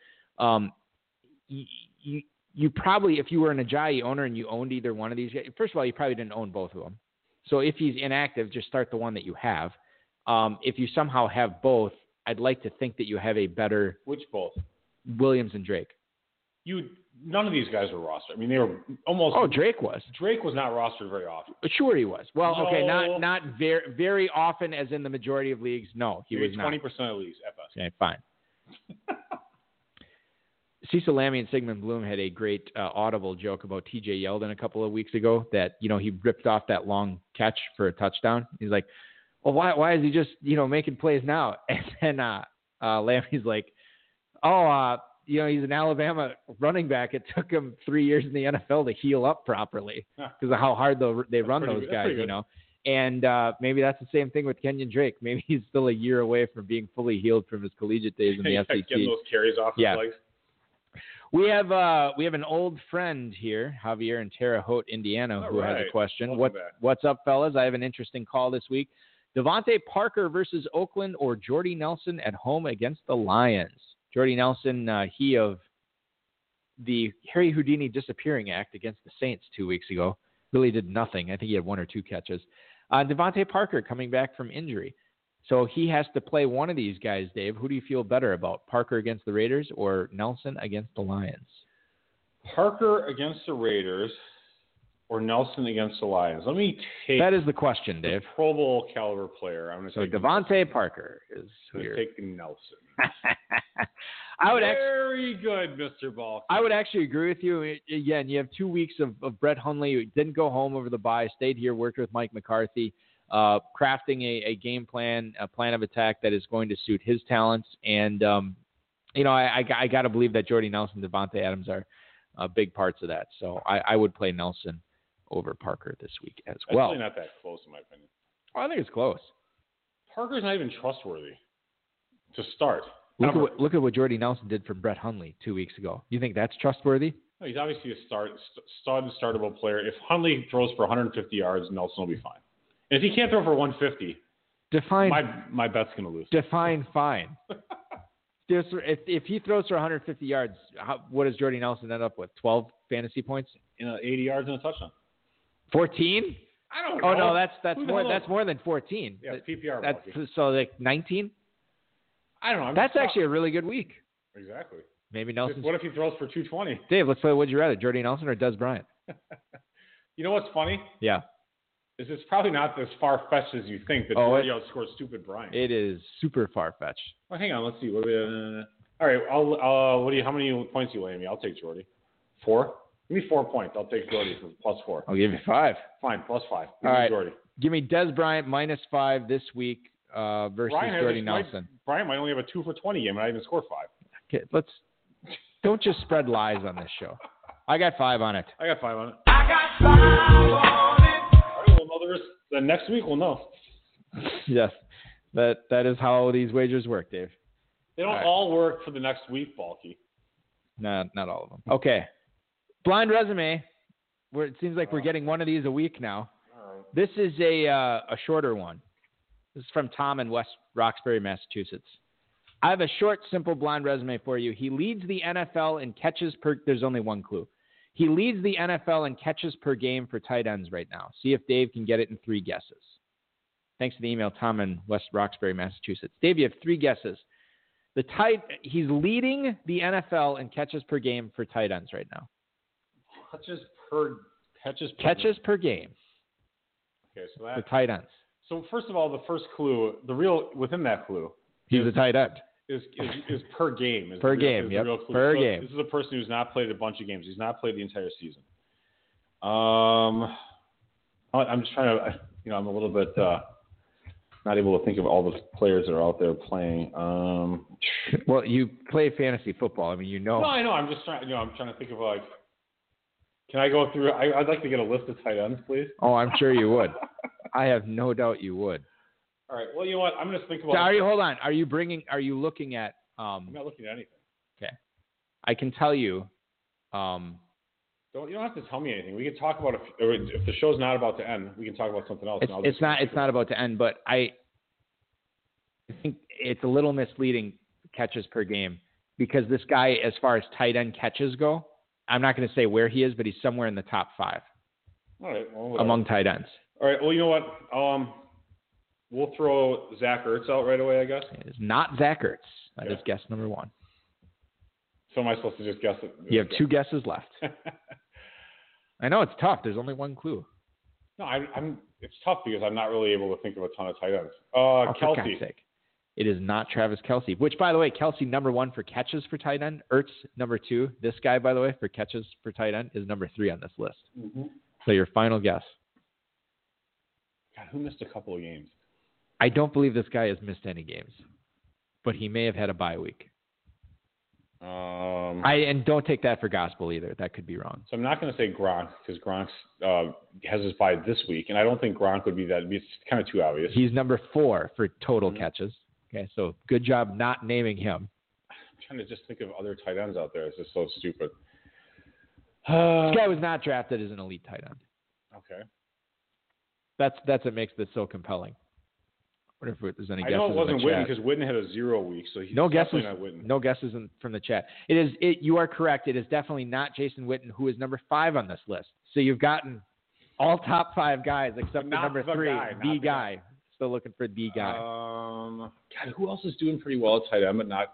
you probably, if you were an Ajayi owner and you owned either one of these guys, first of all, you probably didn't own both of them. So if he's inactive, just start the one that you have. If you somehow have both, I'd like to think that you have a better. Which both? Williams and Drake. None of these guys were rostered. I mean, they were almost. Oh, Drake was. Drake was not rostered very often. Sure, he was. Well, no. Okay, not very very often, as in the majority of leagues. No, he was 20% of leagues at best. Okay, fine. Cecil Lammy and Sigmund Bloom had a great audible joke about T.J. Yeldon a couple of weeks ago that he ripped off that long catch for a touchdown. He's like, well, why is he just making plays now? And then Lammy's like, he's an Alabama running back. It took him 3 years in the NFL to heal up properly because of how hard they run those guys, And maybe that's the same thing with Kenyon Drake. Maybe he's still a year away from being fully healed from his collegiate days in the SEC. Getting those carries off his legs. We have an old friend here, Javier in Terre Haute, Indiana, who has a question. What's up, fellas? I have an interesting call this week. Devontae Parker versus Oakland or Jordy Nelson at home against the Lions? Jordy Nelson, he of the Harry Houdini disappearing act against the Saints 2 weeks ago, really did nothing. I think he had 1 or 2 catches. Devontae Parker coming back from injury. So he has to play one of these guys, Dave. Who do you feel better about, Parker against the Raiders or Nelson against the Lions? Parker against the Raiders or Nelson against the Lions? Let me take. That is the question, Dave. Pro Bowl caliber player. I'm going to take Devontae Parker is who you're taking. Nelson. Very good, Mr. Ball. I would actually agree with you. Again, you have 2 weeks of Brett Hundley who didn't go home over the bye, stayed here, worked with Mike McCarthy. Crafting a game plan, a plan of attack that is going to suit his talents. And, I got to believe that Jordy Nelson, Devontae Adams are big parts of that. So I would play Nelson over Parker this week as well. It's really not that close, in my opinion. I think it's close. Parker's not even trustworthy to start. Look at what Jordy Nelson did for Brett Hundley 2 weeks ago. You think that's trustworthy? No, he's obviously a startable player. If Hundley throws for 150 yards, Nelson will be fine. And if he can't throw for 150, my bet's going to lose. Define fine. If he throws for 150 yards, what does Jordy Nelson end up with? 12 fantasy points? 80 yards and a touchdown. 14? I don't know. Oh no, that's more than 14. Yeah, PPR. So like 19? I don't know. That's actually a really good week. Exactly. Maybe Nelson. What if he throws for 220? Dave, let's play. Would you rather, Jordy Nelson or Des Bryant? You know what's funny? Yeah. It's probably not as far-fetched as you think that Jordy outscored stupid Bryant. It is super far-fetched. Well, hang on. Let's see. All right. How many points do you lay me? I'll take Jordy. 4? Give me 4 points. I'll take Jordy for +4. I'll give you 5. Fine. +5. Give me Jordy. Give me Des Bryant -5 this week versus Jordy Nelson. Bryant might only have a 2 for 20 game and I even score 5. Okay. Don't just spread lies on this show. I got 5 on it. I got 5 on it. The next week we'll know. Yes, that is how these wagers work, Dave. They don't all work for the next week, Balky. Not all of them. Okay. Blind resume. It seems like we're getting one of these a week now.
All right.
This is a shorter one. This is from Tom in West Roxbury, Massachusetts. I have a short, simple blind resume for you. He leads the NFL in catches per. There's only one clue. He leads the NFL in catches per game for tight ends right now. See if Dave can get it in 3 guesses. Thanks to the email, Tom in West Roxbury, Massachusetts. Dave, you have 3 guesses. He's leading the NFL in catches per game for tight ends right now. Catches per game.
Okay, so
for tight ends.
So first of all, the first clue, within that clue,
he's a tight end.
Is per game.
Per game, yep. Per game.
This is a person who's not played a bunch of games. He's not played the entire season. I'm just trying to, I'm a little bit not able to think of all the players that are out there playing.
Well, you play fantasy football. I mean,
No, I know. I'm just trying. I'm trying to think of Can I go through? I'd like to get a list of tight ends, please.
Oh, I'm sure you would. I have no doubt you would.
All right. Well, you know what? I'm going to think about.
Hold on. Are you looking at?
I'm not looking at anything.
Okay. I can tell you.
You don't have to tell me anything. We can talk about if the show's not about to end, we can talk about something else.
It's not about to end, but I think it's a little misleading catches per game because this guy, as far as tight end catches go, I'm not going to say where he is, but he's somewhere in the top 5.
All right. Well,
among tight ends.
All right. Well, you know what? We'll throw Zach Ertz out right away, I guess.
It is not Zach Ertz. That is guess number 1.
So am I supposed to just guess it?
You have 2 guesses left. I know it's tough. There's only one clue.
No, it's tough because I'm not really able to think of a ton of tight ends.
For
Kelce.
God's sake. It is not Travis Kelce, which, by the way, Kelce number 1 for catches for tight end. Ertz number 2. This guy, by the way, for catches for tight end is number 3 on this list.
Mm-hmm.
So your final guess.
God, who missed a couple of games?
I don't believe this guy has missed any games, but he may have had a bye week. And don't take that for gospel either. That could be wrong.
So I'm not going to say Gronk because Gronk has his bye this week, and I don't think Gronk would be that. It's kind of too obvious.
He's number 4 for total catches. Okay, so good job not naming him.
I'm trying to just think of other tight ends out there. It's just so stupid.
This guy was not drafted as an elite tight end.
Okay.
That's what makes this so compelling. I wonder if there's any guesses.
I know it wasn't
in the
Witten
chat.
because Witten had a 0 week, so he's
no
definitely
guesses,
not Witten.
No guesses from the chat. You are correct. It is definitely not Jason Witten, who is number 5 on this list. So you've gotten all top 5 guys except for number 3, the guy. Still looking for the guy.
God, who else is doing pretty well at tight end, but not,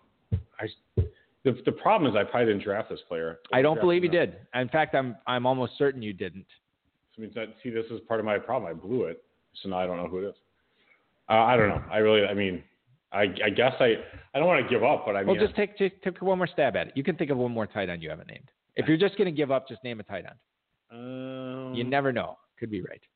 the problem is I probably didn't draft this player.
I don't believe you did. In fact, I'm almost certain you didn't.
So this is part of my problem. I blew it, so now I don't know who it is. I don't know. I guess I don't want to give up, but I mean.
Well, just take one more stab at it. You can think of one more tight end you haven't named. If you're just going to give up, just name a tight end. You never know. Could be right.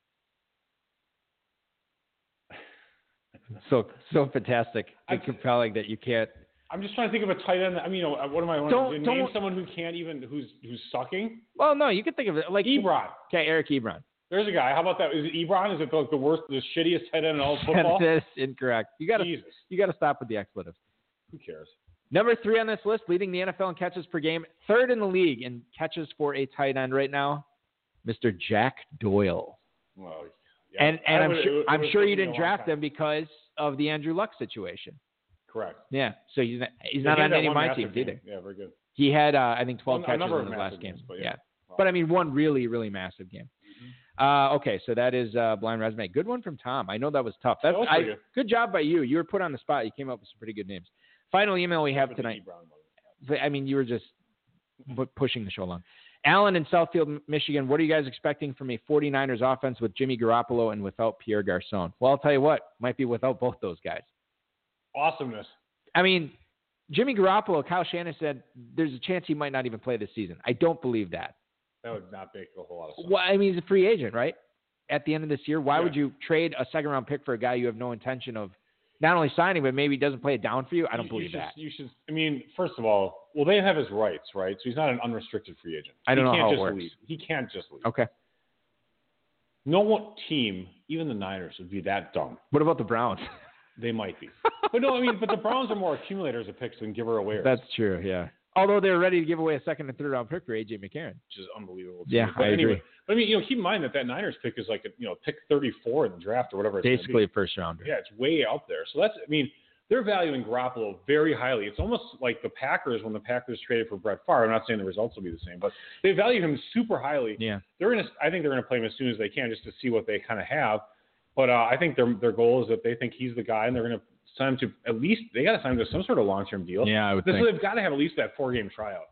So fantastic and compelling that you can't.
I'm just trying to think of a tight end. What am I wanting to name? Someone who can't even who's sucking.
Well, no, you can think of it like
Ebron.
Okay, Eric Ebron.
There's a guy. How about that? Is it Ebron? Is it the worst, the shittiest tight end in all of football?
That's incorrect. You got to stop with the expletives.
Who cares?
Number 3 on this list, leading the NFL in catches per game, 3rd in the league in catches for a tight end right now, Mr. Jack Doyle.
Well, yeah.
And I'm sure you didn't draft him because of the Andrew Luck situation.
Correct.
Yeah. So he's not on any of my teams either.
Yeah, very good.
He had I think 12 catches in his last game.
But
yeah. Wow. But one really, really massive game. Mm-hmm. Okay, so that is blind resume. Good one from Tom. I know that was tough. Good job by you. You were put on the spot. You came up with some pretty good names. Final email we have tonight. You were just pushing the show along. Alan in Southfield, Michigan, what are you guys expecting from a 49ers offense with Jimmy Garoppolo and without Pierre Garçon? Well, I'll tell you what, might be without both those guys.
Awesomeness.
Jimmy Garoppolo, Kyle Shanahan said there's a chance he might not even play this season. I don't believe that.
That would not make a whole lot of sense.
Well, he's a free agent, right? At the end of this year, why would you trade a second-round pick for a guy you have no intention of not only signing, but maybe doesn't play it down for you? I don't believe that.
First of all, they have his rights, right? So he's not an unrestricted free agent.
I don't know how it works.
Leave. He can't just leave.
Okay.
No one team, even the Niners, would be that dumb.
What about the Browns?
They might be. But the Browns are more accumulators of picks than giver away.
That's true, yeah. Although they're ready to give away a second and third round pick for A.J. McCarron.
Which is unbelievable.
Yeah,
but
I agree.
But I mean, keep in mind that Niners pick is like, pick 34 in the draft or whatever it's
Basically a
be.
first rounder.
Yeah, it's way out there. So they're valuing Garoppolo very highly. It's almost like the Packers when the Packers traded for Brett Favre. I'm not saying the results will be the same, but they value him super highly.
Yeah.
I think they're going to play him as soon as they can just to see what they kind of have. But I think their goal is that they think he's the guy, and they're going to sign him to at least – they got to sign him to some sort of long-term deal.
Yeah, I would think.
So they've got to have at least that 4-game tryout.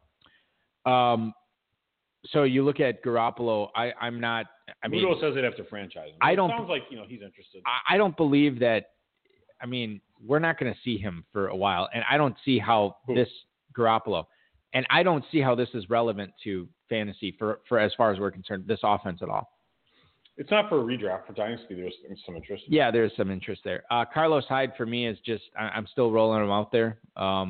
So you look at Garoppolo. I'm not – I mean –
Ludo says they'd have to franchise him.
It
sounds like, he's interested.
I don't believe that – I mean, we're not going to see him for a while, and I don't see how this Garoppolo – and I don't see how this is relevant to fantasy for as far as we're concerned, this offense at all.
It's not for a redraft. For Dynasty, there's some interest.
Yeah, there's some interest there. Carlos Hyde, for me, is just I'm still rolling him out there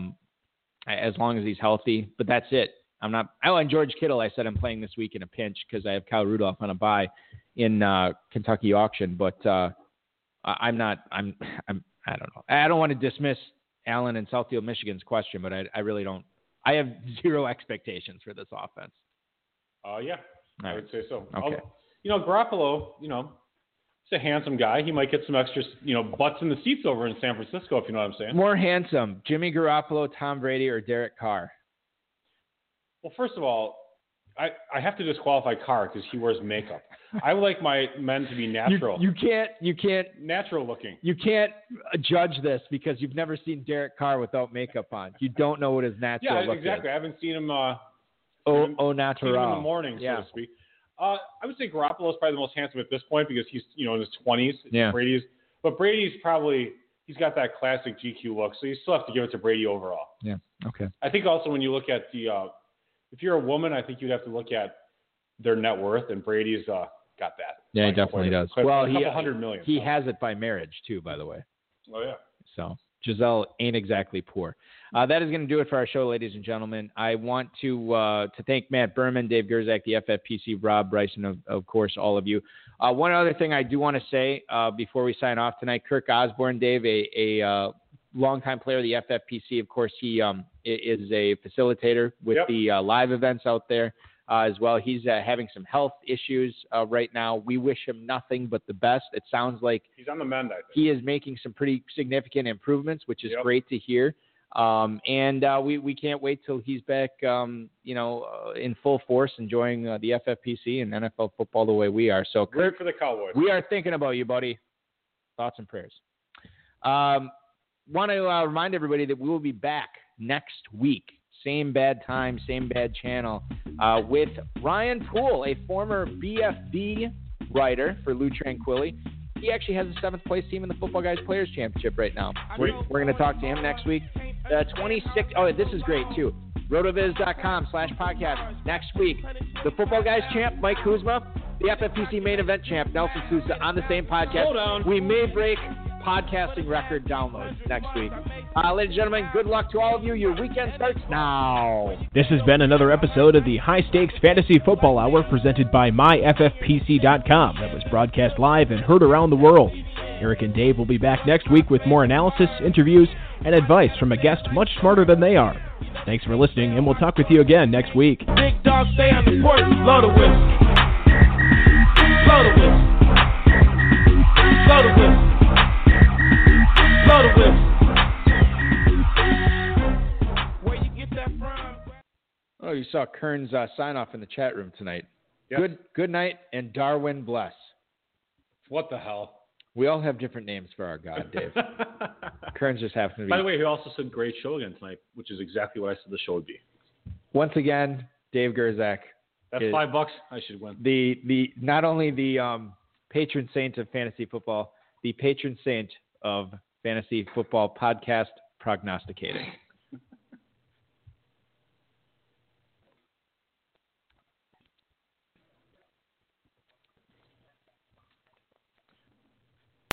as long as he's healthy. But that's it. I'm not. Oh, and George Kittle, I said I'm playing this week in a pinch because I have Kyle Rudolph on a bye in Kentucky auction. But I'm not. I don't know. I don't want to dismiss Allen and Southfield, Michigan's question, but I really don't. I have zero expectations for this offense.
Yeah, I would say so.
Okay.
Garoppolo, he's a handsome guy. He might get some extra, butts in the seats over in San Francisco, if you know what I'm saying.
More handsome, Jimmy Garoppolo, Tom Brady, or Derek Carr?
Well, first of all, I have to disqualify Carr because he wears makeup. I would like my men to be natural.
You can't
natural looking.
You can't judge this because you've never seen Derek Carr without makeup on. You don't know what his natural look
exactly.
is.
I haven't seen him.
Natural.
Seen him in the morning, so to speak. I would say Garoppolo is probably the most handsome at this point because he's in his 20s.
Yeah.
But Brady's he's got that classic GQ look, so you still have to give it to Brady overall.
Yeah. Okay.
I think also when you look at if you're a woman, I think you'd have to look at their net worth, and Brady's got that.
Yeah, he definitely does.
A couple
$100
million.
He has it by marriage too, by the way.
Oh yeah.
So Giselle ain't exactly poor. That is going to do it for our show, ladies and gentlemen. I want to thank Matt Berman, Dave Gerzak, the FFPC, Rob Bryson, of course, all of you. One other thing I do want to say before we sign off tonight, Kirk Osborne, Dave, a longtime player of the FFPC. Of course, he is a facilitator with the live events out there as well. He's having some health issues right now. We wish him nothing but the best. It sounds like
he's on the mend, I think.
He is making some pretty significant improvements, which is great to hear. And we can't wait till he's back, in full force, enjoying the FFPC and NFL football the way we are. So,
Kirk, for the Cowboys.
We are thinking about you, buddy. Thoughts and prayers. Want to remind everybody that we will be back next week. Same bad time, same bad channel, with Ryan Poole, a former BFB writer for Lou Tranquilli. He actually has a 7th place team in the Football Guys Players Championship right now. We're going to talk to him next week. 26. Oh, this is great too. Rotoviz.com/podcast. Next week, the Football Guys champ, Mike Kuzma, the FFPC main event champ, Nelson Sousa, on the same podcast.
Hold on.
We may break podcasting record downloads next week. Ladies and gentlemen, good luck to all of you. Your weekend starts now.
This has been another episode of the High Stakes Fantasy Football Hour presented by MyFFPC.com that was broadcast live and heard around the world. Eric and Dave will be back next week with more analysis, interviews, and advice from a guest much smarter than they are. Thanks for listening, and we'll talk with you again next week.
Big dog stay on the porch, blow the whistle. Blow the whistle. Blow the whistle. Blow the whistle. Where you get that from?
Oh, you saw Kern's sign off in the chat room tonight.
Yes.
Good night and Darwin bless.
What the hell?
We all have different names for our God, Dave. Kern's just happens to be.
By the way, he also said great show again tonight, which is exactly what I said the show would be.
Once again, Dave Gerzak.
That's $5 I should win.
The not only the patron saint of fantasy football, the patron saint of fantasy football podcast prognosticating.